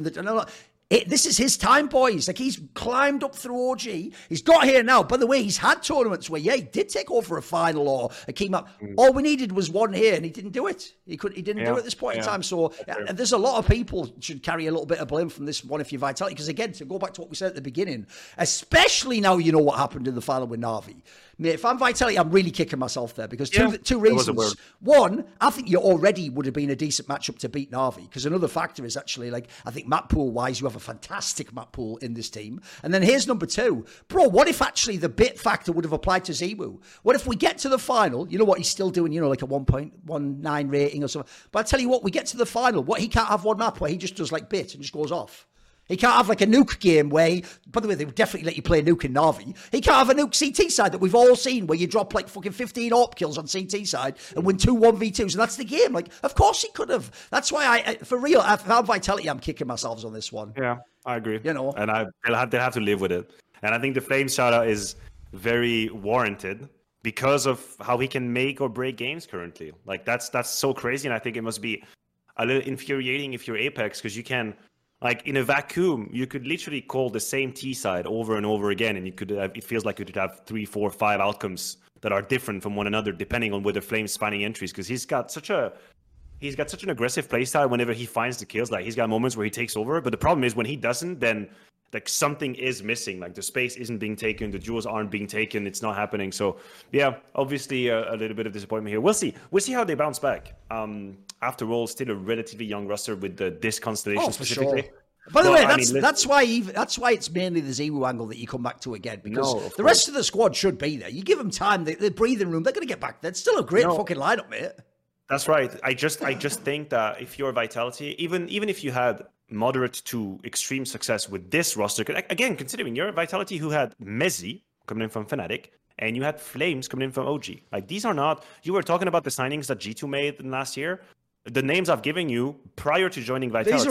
S1: This is his time, boys. Like, he's climbed up through OG. He's got here now. By the way, he's had tournaments where, he did take over a final or a key map. All we needed was one here, and he didn't do it. He didn't do it at this point in time. So there's a lot of people should carry a little bit of blame from this one if you're Vitality. Because, again, to go back to what we said at the beginning, especially now you know what happened in the final with Na'Vi. Mate, if I'm Vitality, I'm really kicking myself there because two reasons. One, I think you already would have been a decent matchup to beat Na'Vi because another factor is actually, like, I think map pool wise, you have a fantastic map pool in this team. And then here's number two. Bro, what if actually the bit factor would have applied to ZywOo? What if we get to the final? You know what? He's still doing, like a 1.19 rating or something. But I tell you what, we get to the final. What, he can't have one map where he just does like bit and just goes off. He can't have like a nuke game where, by the way, they would definitely let you play nuke in Na'Vi. He can't have a nuke CT side that we've all seen where you drop like fucking 15 AWP kills on CT side and win 2 1v2s. And that's the game. Like, of course he could have. That's why for real, if I'm Vitality, I'm kicking myself on this one.
S2: Yeah, I agree.
S1: And
S2: they'll have to live with it. And I think the Flames shout out is very warranted because of how he can make or break games currently. Like, that's so crazy. And I think it must be a little infuriating if you're Apex because you can... Like, in a vacuum, you could literally call the same T side over and over again, and you could have, it feels like you could have 3, 4, 5 outcomes that are different from one another, depending on whether Flames spanning entries, because he's got such an aggressive playstyle whenever he finds the kills. Like, he's got moments where he takes over, but the problem is when he doesn't, then like something is missing. Like, the space isn't being taken, the duels aren't being taken, it's not happening. So yeah, obviously a little bit of disappointment here. We'll see how they bounce back. After all, still a relatively young roster with this constellation specifically.
S1: Sure. By the way, that's why it's mainly the ZywOo angle that you come back to again, because the rest of the squad should be there. You give them time, the breathing room, they're going to get back there. It's still a great fucking lineup, mate.
S2: That's right. I just think that if you're Vitality, even if you had moderate to extreme success with this roster, again, considering you're Vitality who had mezii coming in from Fnatic, and you had Flames coming in from OG. Like, these are not... You were talking about the signings that G2 made in last year. The names I've given you prior to joining Vitality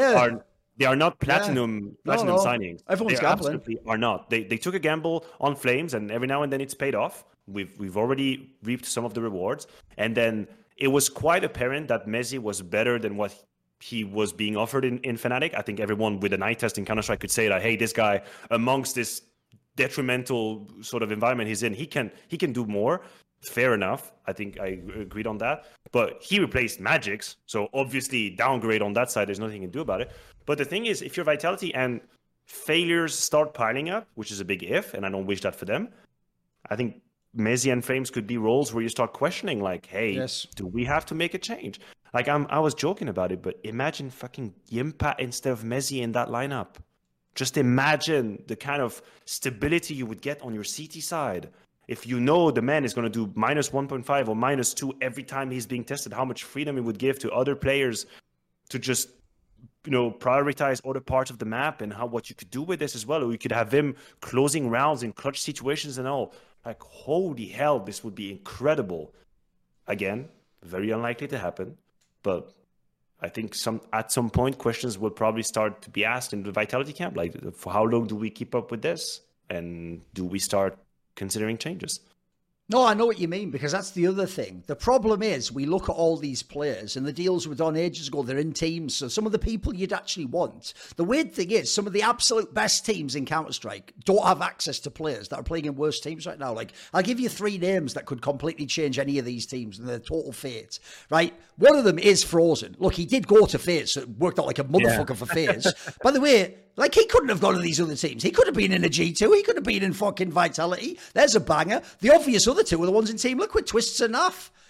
S2: are not platinum signings.
S1: Everyone's gambling.
S2: Absolutely are not. They took a gamble on Flames, and every now and then it's paid off. We've already reaped some of the rewards. And then it was quite apparent that mezii was better than what he was being offered in Fnatic. I think everyone with an eye test in Counter-Strike could say that, hey, this guy, amongst this detrimental sort of environment he's in, he can do more. Fair enough. I think I agreed on that. But he replaced Magix, so obviously downgrade on that side. There's nothing you can do about it. But the thing is, if you're Vitality and failures start piling up, which is a big if, and I don't wish that for them, I think mezii and Flames could be roles where you start questioning, like, hey, do we have to make a change? Like, I was joking about it, but imagine fucking Yimpa instead of mezii in that lineup. Just imagine the kind of stability you would get on your CT side. If you know the man is going to do minus 1.5 or minus 2 every time he's being tested, how much freedom it would give to other players to just, prioritize other parts of the map and what you could do with this as well. Or you could have him closing rounds in clutch situations and all. Like, holy hell, this would be incredible. Again, very unlikely to happen. But I think at some point, questions will probably start to be asked in the Vitality camp. Like, for how long do we keep up with this? And do we start considering changes?
S1: No, I know what you mean, because that's the other thing. The problem is we look at all these players and the deals were done ages ago. They're in teams. So some of the people you'd actually want. The weird thing is some of the absolute best teams in Counter-Strike don't have access to players that are playing in worse teams right now. Like, I'll give you 3 names that could completely change any of these teams and their total fate, right? One of them is Frozen. Look, he did go to FaZe, so it worked out like a motherfucker for FaZe. By the way, like, he couldn't have gone to these other teams. He could have been in a G2. He could have been in fucking Vitality. There's a banger. The obvious other two are the ones in Team Liquid, Twists and Naf.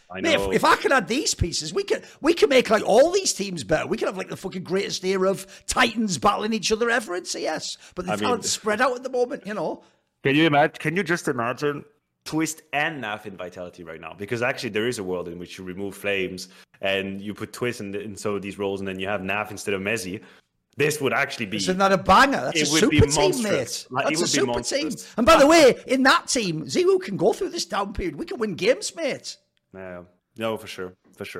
S2: I
S1: Mate,
S2: know.
S1: if I can add these pieces, we can make like all these teams better. We can have like the fucking greatest era of Titans battling each other ever in CS. But the talent's spread out at the moment, you know.
S2: Can you imagine? Can you just imagine Twist and Naf in Vitality right now? Because actually, there is a world in which you remove Flames and you put Twist in some of these roles, and then you have Naf instead of Messi. This would actually be...
S1: Isn't that a banger? That's a super team, mate. That's a super team. And by the way, in that team, ZywOo can go through this down period. We can win games, mate.
S2: No, for sure.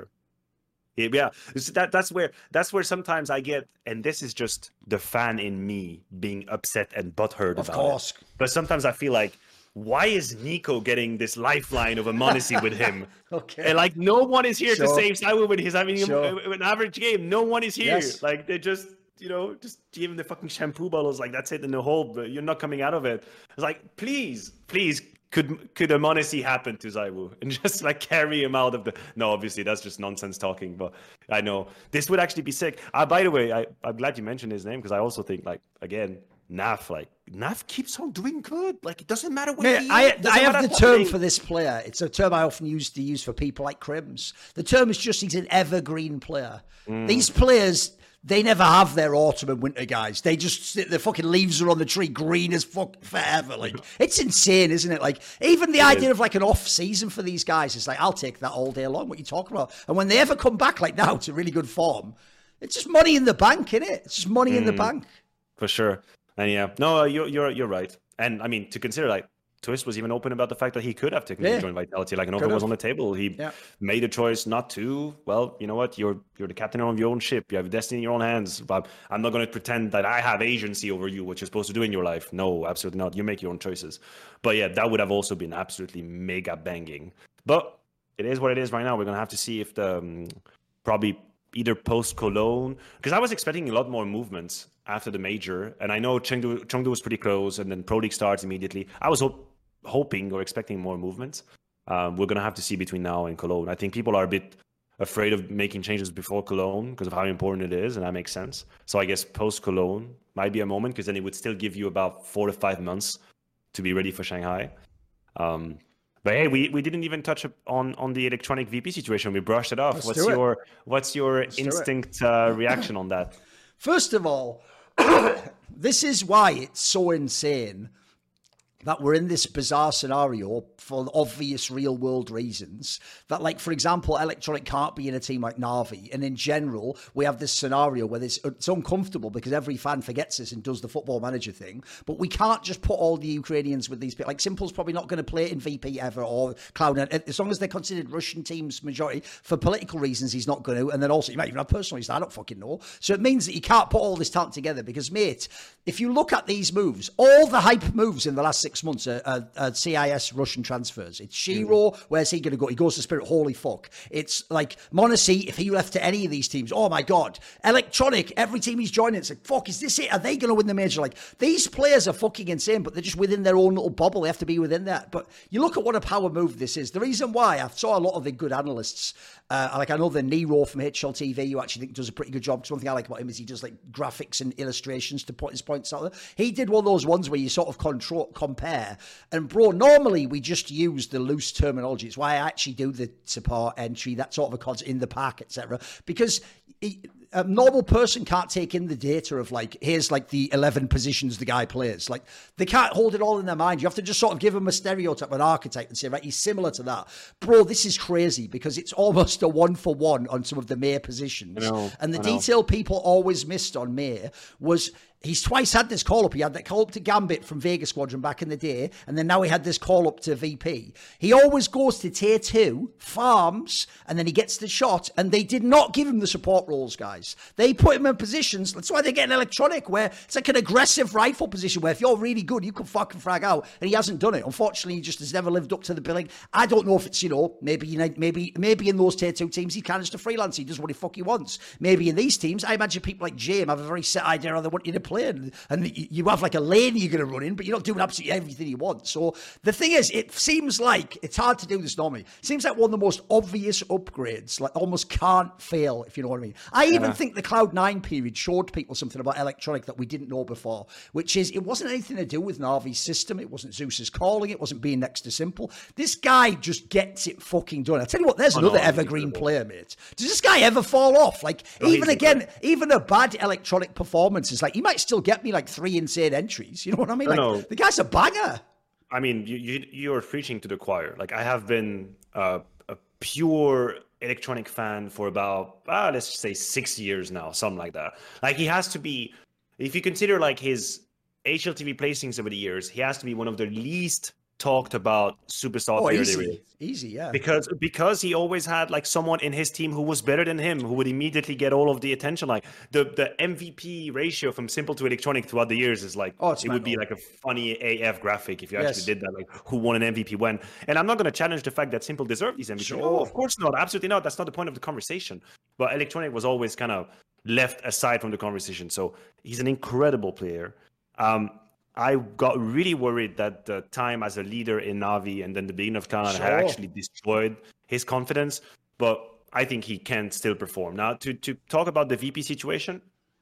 S2: Yeah, that's where sometimes I get, and this is just the fan in me being upset and butthurt about
S1: course.
S2: it. But sometimes I feel like, why is Nico getting this lifeline of a m0NESY with him?
S1: Okay.
S2: And like, no one is here to save ZywOo when he's having an average game. No one is here.
S1: Yes.
S2: Like, they just, just give him the fucking shampoo bottles. Like, that's it in the hole, but you're not coming out of it. It's like, please, could a m0NESY happen to ZywOo and just like carry him out of the... No, obviously that's just nonsense talking, but I know this would actually be sick. By the way, I'm glad you mentioned his name, because I also think, like, again, Naf keeps on doing good. Like, it doesn't matter what
S1: I have the term for this player. It's a term I often use for people like Crims. The term is just he's an evergreen player. These players, they never have their autumn and winter, guys. They just sit, the fucking leaves are on the tree green as fuck forever. Like, it's insane, isn't it? Like, even the idea of like an off season for these guys is like, I'll take that all day long. What are you talking about? And when they ever come back like now to really good form, it's just money in the bank, innit? It's just money in the bank.
S2: For sure. And yeah, no, you're right. And I mean, to consider, like, Twist was even open about the fact that he could have technically joined Vitality. Like, an offer was on the table. He made a choice not to. Well, you know what? You're the captain of your own ship. You have destiny in your own hands. But I'm not going to pretend that I have agency over you, what you're supposed to do in your life. No, absolutely not. You make your own choices. But yeah, that would have also been absolutely mega banging. But it is what it is right now. We're going to have to see if the probably either post-Cologne, because I was expecting a lot more movements after the major, and I know Chengdu was pretty close, and then Pro League starts immediately. I was hoping or expecting more movements. We're going to have to see between now and Cologne. I think people are a bit afraid of making changes before Cologne because of how important it is, and that makes sense. So I guess post-Cologne might be a moment, because then it would still give you about 4 to 5 months to be ready for Shanghai. But hey, we didn't even touch on the electronic VP situation. We brushed it off. What's your instinct reaction on that?
S1: First of all, this is why it's so insane that we're in this bizarre scenario for obvious real world reasons that, like, for example, Electronic can't be in a team like Na'Vi. And in general, we have this scenario where it's uncomfortable because every fan forgets this and does the football manager thing. But we can't just put all the Ukrainians with these people. Like, Simple's probably not going to play in VP ever, or Cloud9. As long as they're considered Russian teams majority, for political reasons, he's not going to. And then also, you might even have personal reasons. I don't fucking know. So it means that you can't put all this talent together because, mate, if you look at these moves, all the hype moves in the last 6 months are CIS Russian transfers. It's Shiro, where's he going to go? He goes to Spirit, holy fuck. It's like m0NESY, if he left to any of these teams, oh my God. Electronic, every team he's joining, it's like, fuck, is this it? Are they going to win the major? Like, these players are fucking insane, but they're just within their own little bubble. They have to be within that. But you look at what a power move this is. The reason why I saw a lot of the good analysts, like I know the Nero from HLTV, who actually think does a pretty good job. Because one thing I like about him is he does like graphics and illustrations to put his points out there. He did one of those ones where you sort of compare. And bro, normally we just use the loose terminology. It's why I actually do the support entry, that sort of a concept in the pack, etc. Because a normal person can't take in the data of like, here's like the 11 positions the guy plays. Like, they can't hold it all in their mind. You have to just sort of give them a stereotype, an archetype, and say, right, he's similar to that. Bro, this is crazy because it's almost a 1-for-1 on some of the May positions. And the detail people always missed on May was he's twice had this call up. He had that call up to Gambit from Vega Squadron back in the day, and then now he had this call up to VP. He always goes to tier 2, farms, and then he gets the shot, and they did not give him the support roles, guys. They put him in positions, that's why they get an Electronic, where it's like an aggressive rifle position where if you're really good, you can fucking frag out, and he hasn't done it. Unfortunately, he just has never lived up to the billing. I don't know if it's, maybe in those tier 2 teams, he's kind of just a freelance. He does what the fuck he wants. Maybe in these teams, I imagine people like Jame have a very set idea how they want you to play, and you have like a lane you're going to run in, but you're not doing absolutely everything you want. So the thing is, it seems like it's hard to do this normally. It seems like one of the most obvious upgrades, like almost can't fail, if you know what I mean. I even think the Cloud9 period showed people something about Electronic that we didn't know before, which is it wasn't anything to do with Na'Vi's system. It wasn't Zeus's calling. It wasn't being next to Simple. This guy just gets it fucking done. I tell you what, there's another evergreen player, mate. Does this guy ever fall off? Like, even a bad Electronic performance is like, he might still get me like 3 insane entries. You know what I mean? Like, the guy's a banger.
S2: I mean, you're preaching to the choir. Like, I have been a pure Electronic fan for about, let's just say 6 years now, something like that. Like, he has to be, if you consider like his HLTV placings over the years, he has to be one of the least talked about superstar players.
S1: Easy, yeah.
S2: Because he always had like someone in his team who was better than him, who would immediately get all of the attention. Like the MVP ratio from Simple to Electronic throughout the years is like, it would be like a funny AF graphic if you actually did that, like who won an MVP when. And I'm not going to challenge the fact that Simple deserved these MVP. Sure. Oh, of course not. Absolutely not. That's not the point of the conversation. But Electronic was always kind of left aside from the conversation. So he's an incredible player. I got really worried that the time as a leader in Na'Vi and then the beginning of Cloud9 had actually destroyed his confidence, but I think he can still perform. Now, to talk about the VP situation,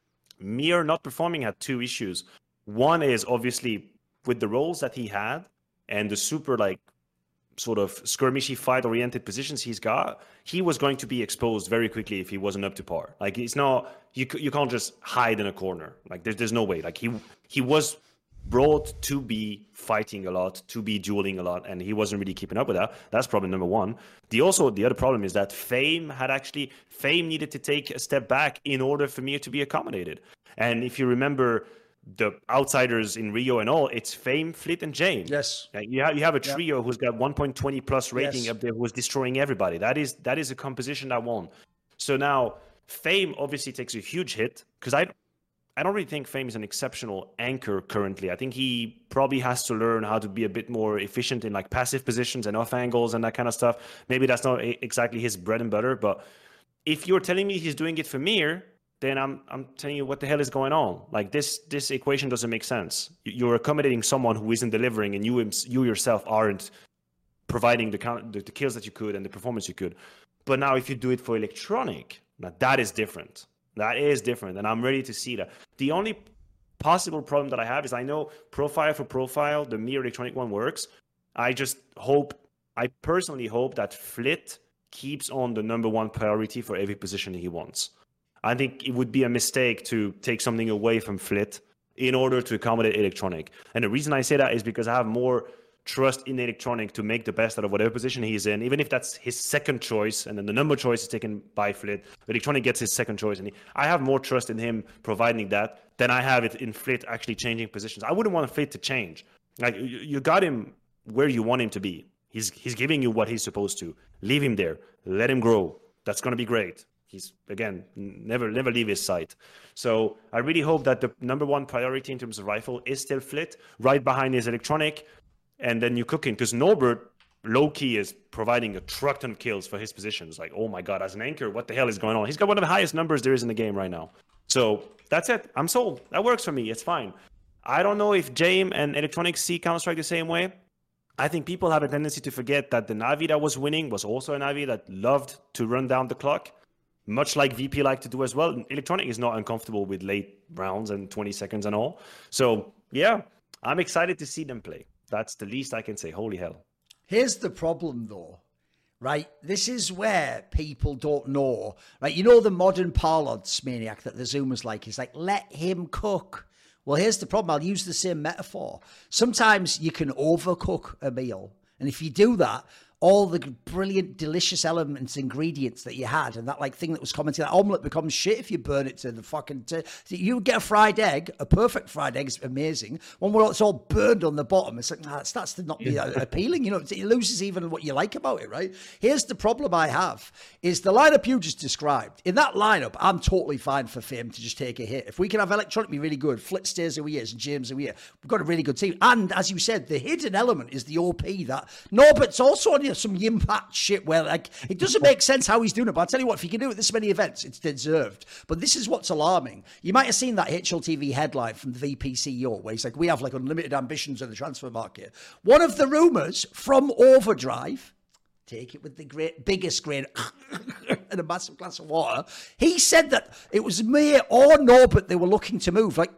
S2: Mir not performing had 2 issues. One is obviously with the roles that he had and the super like sort of skirmishy fight-oriented positions he's got, he was going to be exposed very quickly if he wasn't up to par. Like, it's not, you can't just hide in a corner. Like, there's no way. Like, he was brought to be fighting a lot, to be dueling a lot, and he wasn't really keeping up with that. That's problem number one. The other problem is that Fame needed to take a step back in order for Mir to be accommodated. And if you remember the outsiders in Rio and all, it's Fame, Flit, and Jane.
S1: Yes.
S2: You have a trio who's got 1.20 plus rating up there, who was destroying everybody. That is a composition that won. So now Fame obviously takes a huge hit, because I don't really think Fame is an exceptional anchor currently. I think he probably has to learn how to be a bit more efficient in like passive positions and off angles and that kind of stuff. Maybe that's not exactly his bread and butter, but if you're telling me he's doing it for Mir, then I'm telling you what the hell is going on. Like this equation doesn't make sense. You're accommodating someone who isn't delivering, and you yourself aren't providing the kills that you could and the performance you could. But now if you do it for Electronic, now that is different. That is different, and I'm ready to see that. The only possible problem that I have is I know profile for profile, the Mir Electronic one works. I personally hope that Flit keeps on the number 1 priority for every position he wants. I think it would be a mistake to take something away from Flit in order to accommodate Electronic. And the reason I say that is because I have more trust in Electronic to make the best out of whatever position he's in, even if that's his second choice, and then the number choice is taken by Flit. Electronic gets his second choice, and I have more trust in him providing that than I have it in Flit actually changing positions. I wouldn't want Flit to change. Like, you got him where you want him to be. He's giving you what he's supposed to. Leave him there. Let him grow. That's going to be great. He's, again, never leave his side. So I really hope that the number 1 priority in terms of rifle is still Flit, right behind his Electronic. And then you cook in, because Norbert low-key is providing a truck ton of kills for his positions. Like, oh my God, as an anchor, what the hell is going on? He's got one of the highest numbers there is in the game right now. So that's it. I'm sold. That works for me. It's fine. I don't know if Jame and Electronic see Counter-Strike the same way. I think people have a tendency to forget that the Na'Vi that was winning was also a Na'Vi that loved to run down the clock, much like VP like to do as well. Electronic is not uncomfortable with late rounds and 20 seconds and all. So yeah, I'm excited to see them play. That's the least I can say. Holy hell.
S1: Here's the problem, though, right? This is where people don't know, right? You know the modern parlance maniac that the Zoomers like is like, let him cook. Well, here's the problem. I'll use the same metaphor. Sometimes you can overcook a meal. And if you do that, all the brilliant, delicious elements, ingredients that you had, and that like thing that was commented, that omelette becomes shit if you burn it to the fucking... You get a fried egg, a perfect fried egg is amazing. One where it's all burned on the bottom, it's like, that starts to not be appealing. You know, it loses even what you like about it, right? Here's the problem I have, is the lineup you just described. In that lineup, I'm totally fine for Fame to just take a hit. If we can have Electronic be really good, Flit stays who he is, and James who he is, we've got a really good team. And as you said, the hidden element is the OP that Norbert's also on telling you, some impact shit where, like, it doesn't make sense how he's doing it. But I'll tell you what, if he can do it this many events, it's deserved. But this is what's alarming. You might have seen that HLTV headline from the VP CEO where he's like, we have like unlimited ambitions in the transfer market. One of the rumours from Overdrive, take it with the biggest grain and a massive glass of water, he said that it was May or Norbert they were looking to move. Like,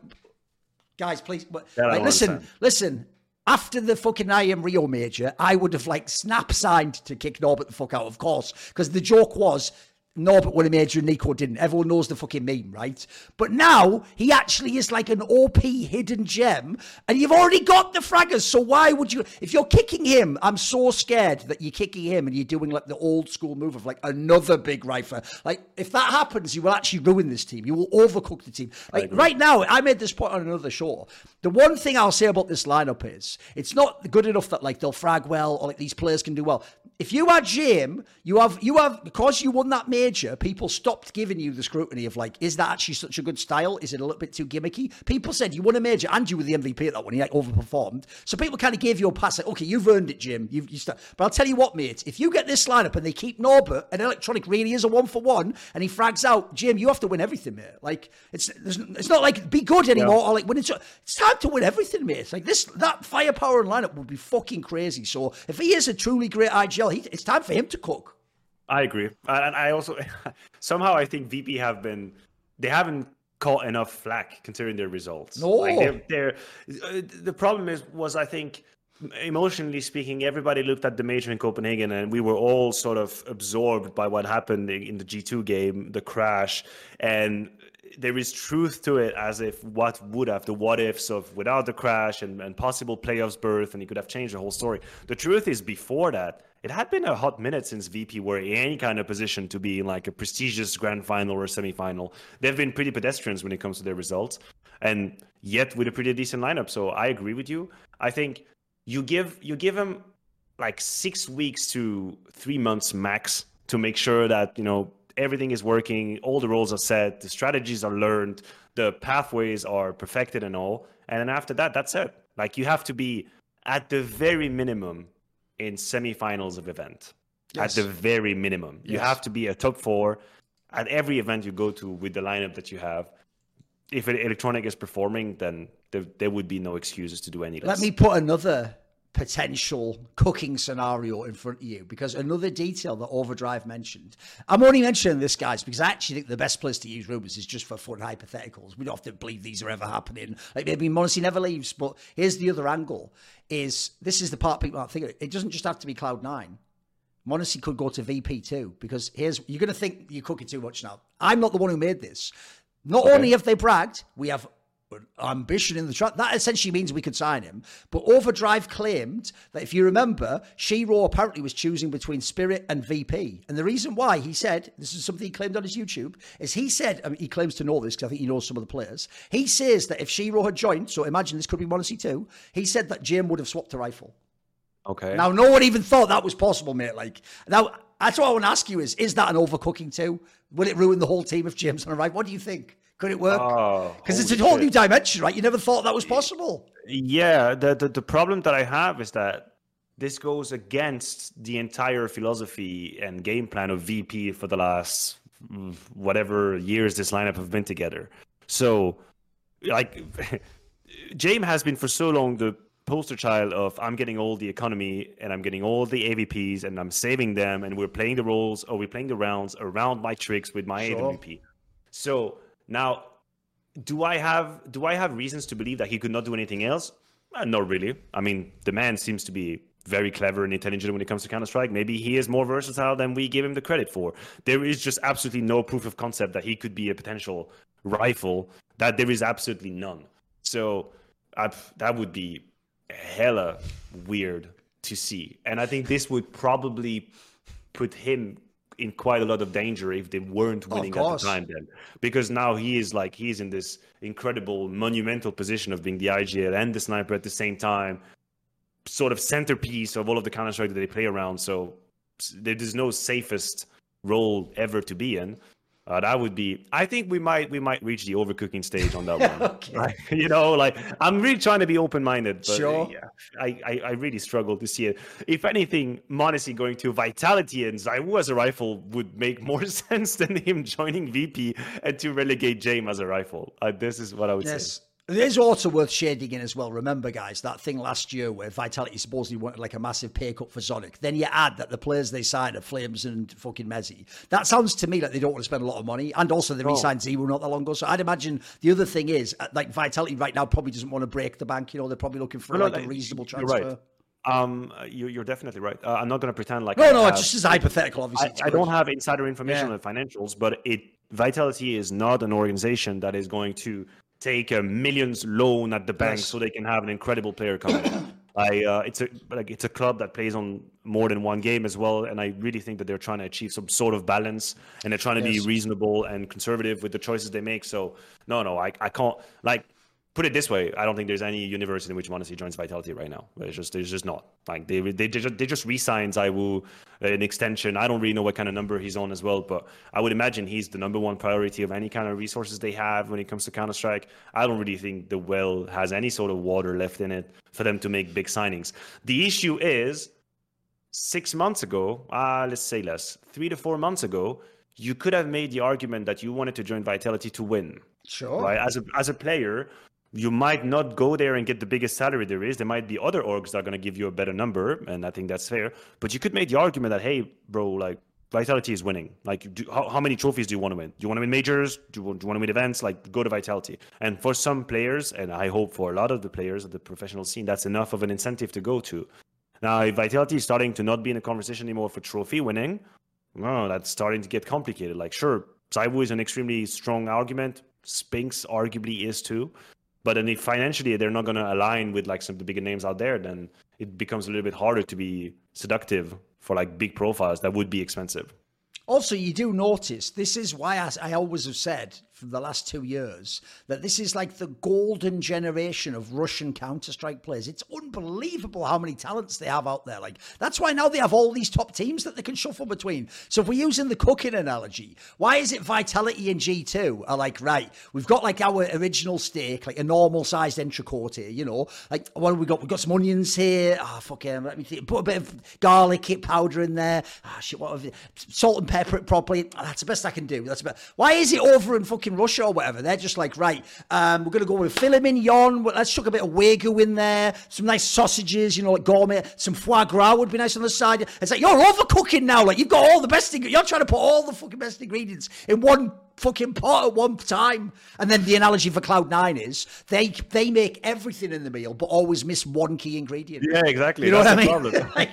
S1: guys, please, like, listen. After the fucking IM Rio major, I would have like snap signed to kick Norbert the fuck out, of course, because the joke was Norbert won a major and Nico didn't. Everyone knows the fucking meme, right? But now he actually is like an OP hidden gem, and you've already got the fraggers. So why would you? If you're kicking him, I'm so scared that you're kicking him and you're doing like the old school move of like another big rifle. Like, if that happens, you will actually ruin this team. You will overcook the team. Like right now, I made this point on another show. The one thing I'll say about this lineup is it's not good enough that like they'll frag well or like these players can do well. If you are Jim, you have because you won that major, people stopped giving you the scrutiny of like, is that actually such a good style? Is it a little bit too gimmicky? People said you won a major and you were the MVP at that one. He like overperformed. So people kind of gave you a pass like, okay, you've earned it, Jim. But I'll tell you what, mate, if you get this lineup and they keep Norbert and Electronic really is a 1-for-1 and he frags out, Jim, you have to win everything, mate. Like, it's not like be good anymore or like when it's time to win everything, mate. Like that firepower and lineup would be fucking crazy. So if he is a truly great IGL, it's time for him to cook.
S2: I agree. And I also, somehow I think VP they haven't caught enough flack considering their results.
S1: No.
S2: Like the problem was, I think, emotionally speaking, everybody looked at the major in Copenhagen and we were all sort of absorbed by what happened in the G2 game, the crash. And there is truth to it, as if what ifs of without the crash and possible playoffs berth, and he could have changed the whole story. The truth is, before that, it had been a hot minute since VP were in any kind of position to be in like a prestigious grand final or semi-final. They've been pretty pedestrians when it comes to their results, and yet with a pretty decent lineup. So I agree with you. I think you give them like 6 weeks to 3 months max to make sure that, you know, everything is working, all the roles are set, the strategies are learned, the pathways are perfected and all. And then after that, that's it. Like, you have to be at the very minimum in semifinals of event. Yes. At the very minimum. Yes. You have to be a top 4 at every event you go to with the lineup that you have. If Electronic is performing, then there would be no excuses to do any less.
S1: Let me put another potential cooking scenario in front of you, because another detail that Overdrive mentioned, I'm only mentioning this, guys, because I actually think the best place to use rumors is just for fun hypotheticals. We don't have to believe these are ever happening. Like, maybe m0NESY never leaves, but here's the other angle. This is the part people aren't thinking. It doesn't just have to be Cloud9. m0NESY could go to VP too, because you're going to think you're cooking too much now. I'm not the one who made this. Not only have they bragged, we have ambition in the track. That essentially means we could sign him. But Overdrive claimed that, if you remember, Shiro apparently was choosing between Spirit and VP. And the reason why, he said, this is something he claimed on his YouTube, is he said, I mean, he claims to know this because I think he knows some of the players. He says that if Shiro had joined, so imagine this could be m0NESY too, he said that Jim would have swapped the rifle.
S2: Okay.
S1: Now, no one even thought that was possible, mate. Like, now, that's what I want to ask you is that an overcooking too? Will it ruin the whole team if Jim's on a rifle? What do you think? Could it work? Because it's a whole new dimension, right? You never thought that was possible.
S2: Yeah, the problem that I have is that this goes against the entire philosophy and game plan of VP for the last whatever years this lineup have been together. So, like, James has been for so long the poster child of, I'm getting all the economy and I'm getting all the AVPs and I'm saving them and we're playing the roles or we're playing the rounds around my tricks with my AWP. So now, do I have reasons to believe that he could not do anything else? Not really. I mean, the man seems to be very clever and intelligent when it comes to Counter-Strike. Maybe he is more versatile than we give him the credit for. There is just absolutely no proof of concept that he could be a potential rifle. That there is absolutely none. So that would be hella weird to see. And I think this would probably put him in quite a lot of danger if they weren't winning at the time then. Because now he's in this incredible, monumental position of being the IGL and the sniper at the same time, sort of centerpiece of all of the Counter-Strike that they play around. So there's no safest role ever to be in. That would be. I think we might reach the overcooking stage on that one.
S1: Okay.
S2: Right? You know, like I'm really trying to be open-minded, but
S1: Sure.
S2: yeah, I really struggle to see it. If anything, m0NESY going to Vitality and ZywOo as a rifle would make more sense than him joining VP and to relegate Jame as a rifle. This is what I would say.
S1: It is also worth shading in as well. Remember, guys, that thing last year where Vitality supposedly wanted like a massive pay cut for Zonic. Then you add that the players they signed are Flames and fucking Mezzy. That sounds to me like they don't want to spend a lot of money. And also they re-signed ZywOo not that long ago. So I'd imagine the other thing is like Vitality right now probably doesn't want to break the bank. You know, they're probably looking for a reasonable transfer.
S2: Right. You're definitely right. I'm not going to pretend like
S1: no, just as hypothetical. Obviously,
S2: I don't have insider information on the financials, but Vitality is not an organization that is going to take a millions loan at the bank so they can have an incredible player coming. It's a club that plays on more than one game as well, and I really think that they're trying to achieve some sort of balance, and they're trying to be reasonable and conservative with the choices they make. So I can't put it this way, I don't think there's any universe in which m0NESY joins Vitality right now. There's just not. Like they just re-signed ZywOo an extension. I don't really know what kind of number he's on as well, but I would imagine he's the number one priority of any kind of resources they have when it comes to Counter-Strike. I don't really think the well has any sort of water left in it for them to make big signings. The issue is 6 months ago, let's say less, 3 to 4 months ago, you could have made the argument that you wanted to join Vitality to win.
S1: Sure.
S2: Right? As a player, you might not go there and get the biggest salary there is. There might be other orgs that are going to give you a better number, and I think that's fair. But you could make the argument that, hey, bro, like Vitality is winning. Like, how many trophies do you want to win? Do you want to win majors? Do you want to win events? Like, go to Vitality. And for some players, and I hope for a lot of the players of the professional scene, that's enough of an incentive to go to. Now, if Vitality is starting to not be in a conversation anymore for trophy winning, well, that's starting to get complicated. Like, sure, ZywOo is an extremely strong argument. Spinx arguably is too. But then if financially they're not going to align with like some of the bigger names out there, then it becomes a little bit harder to be seductive for like big profiles that would be expensive.
S1: Also, you do notice, this is why I always have said from the last 2 years that this is like the golden generation of Russian Counter-Strike players. It's unbelievable how many talents they have out there. Like, that's why now they have all these top teams that they can shuffle between. So if we're using the cooking analogy, why is it Vitality and G2 are like, right, we've got like our original steak, like a normal sized entrecote here, you know, like what have we got? We've got some onions here. Fucking, let me think. Put a bit of garlic powder in there. Shit, what have you? Salt and pepper it properly. That's the best I can do. That's about. Why is it over in fucking Russia or whatever? They're just like, right, we're going to go with filet mignon. Let's chuck a bit of Wagyu in there. Some nice sausages, you know, like gourmet. Some foie gras would be nice on the side. It's like, you're overcooking now. Like, you've got all the best ingredients. You're trying to put all the fucking best ingredients in one fucking pot at one time. And then the analogy for Cloud9 is they make everything in the meal but always miss one key ingredient.
S2: Yeah, exactly.
S1: You know what I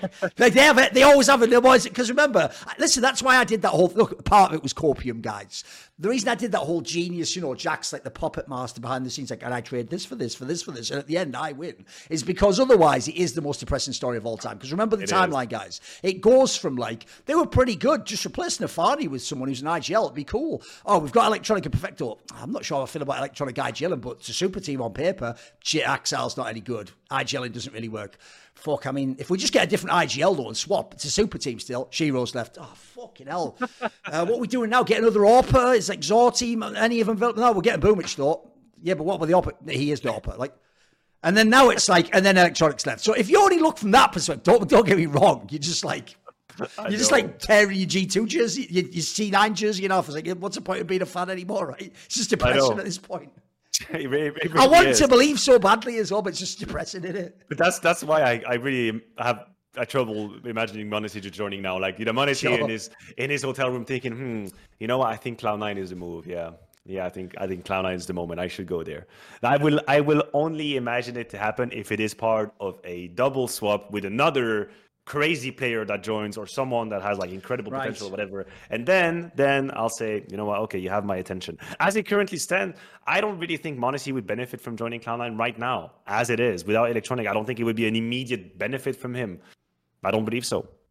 S1: mean? They always have it. Because remember, listen, that's why I did that whole, look, part of it was copium, guys. The reason I did that whole genius, you know, Jack's like the puppet master behind the scenes, like, and I trade this for this, for this, for this, and at the end I win, is because otherwise it is the most depressing story of all time. Because remember the timeline, guys. It goes from like, they were pretty good, just replace Nafani with someone who's an IGL, it'd be cool. Oh, we've got Electronic and Perfecto. I'm not sure how I feel about Electronic IGL, but it's a super team on paper. Axel's not any good. IGL doesn't really work. Fuck, I mean, if we just get a different IGL though and swap, it's a super team still. Shiro's left. Oh, fucking hell. What are we doing now? Get another AWPer? It's like Zor team, any of them? No, we're getting Boomich though. Yeah, but what with the AWPer? He is the AWPer. Like, and then now it's like, and then Electronics left. So if you only look from that perspective, don't get me wrong. You're just like, you're just like tearing your G2 jersey, your C9 jersey, you know. It's like, what's the point of being a fan anymore, right? It's just depressing at this point.
S2: It really
S1: I want to believe so badly as well, but it's just depressing, isn't it?
S2: But that's why I really have trouble imagining m0NESY just joining now. Like, you know, m0NESY in his hotel room thinking, you know what? I think Cloud9 is the move. Yeah, I think Cloud9 is the moment. I should go there. I will only imagine it to happen if it is part of a double swap with another crazy player that joins or someone that has like incredible potential or whatever, and then I'll say, you know what, okay, you have my attention. As it currently stands, I don't really think m0NESY would benefit from joining Cloud9 right now. As it is, without Electronic, I don't think it would be an immediate benefit from him. I don't believe so.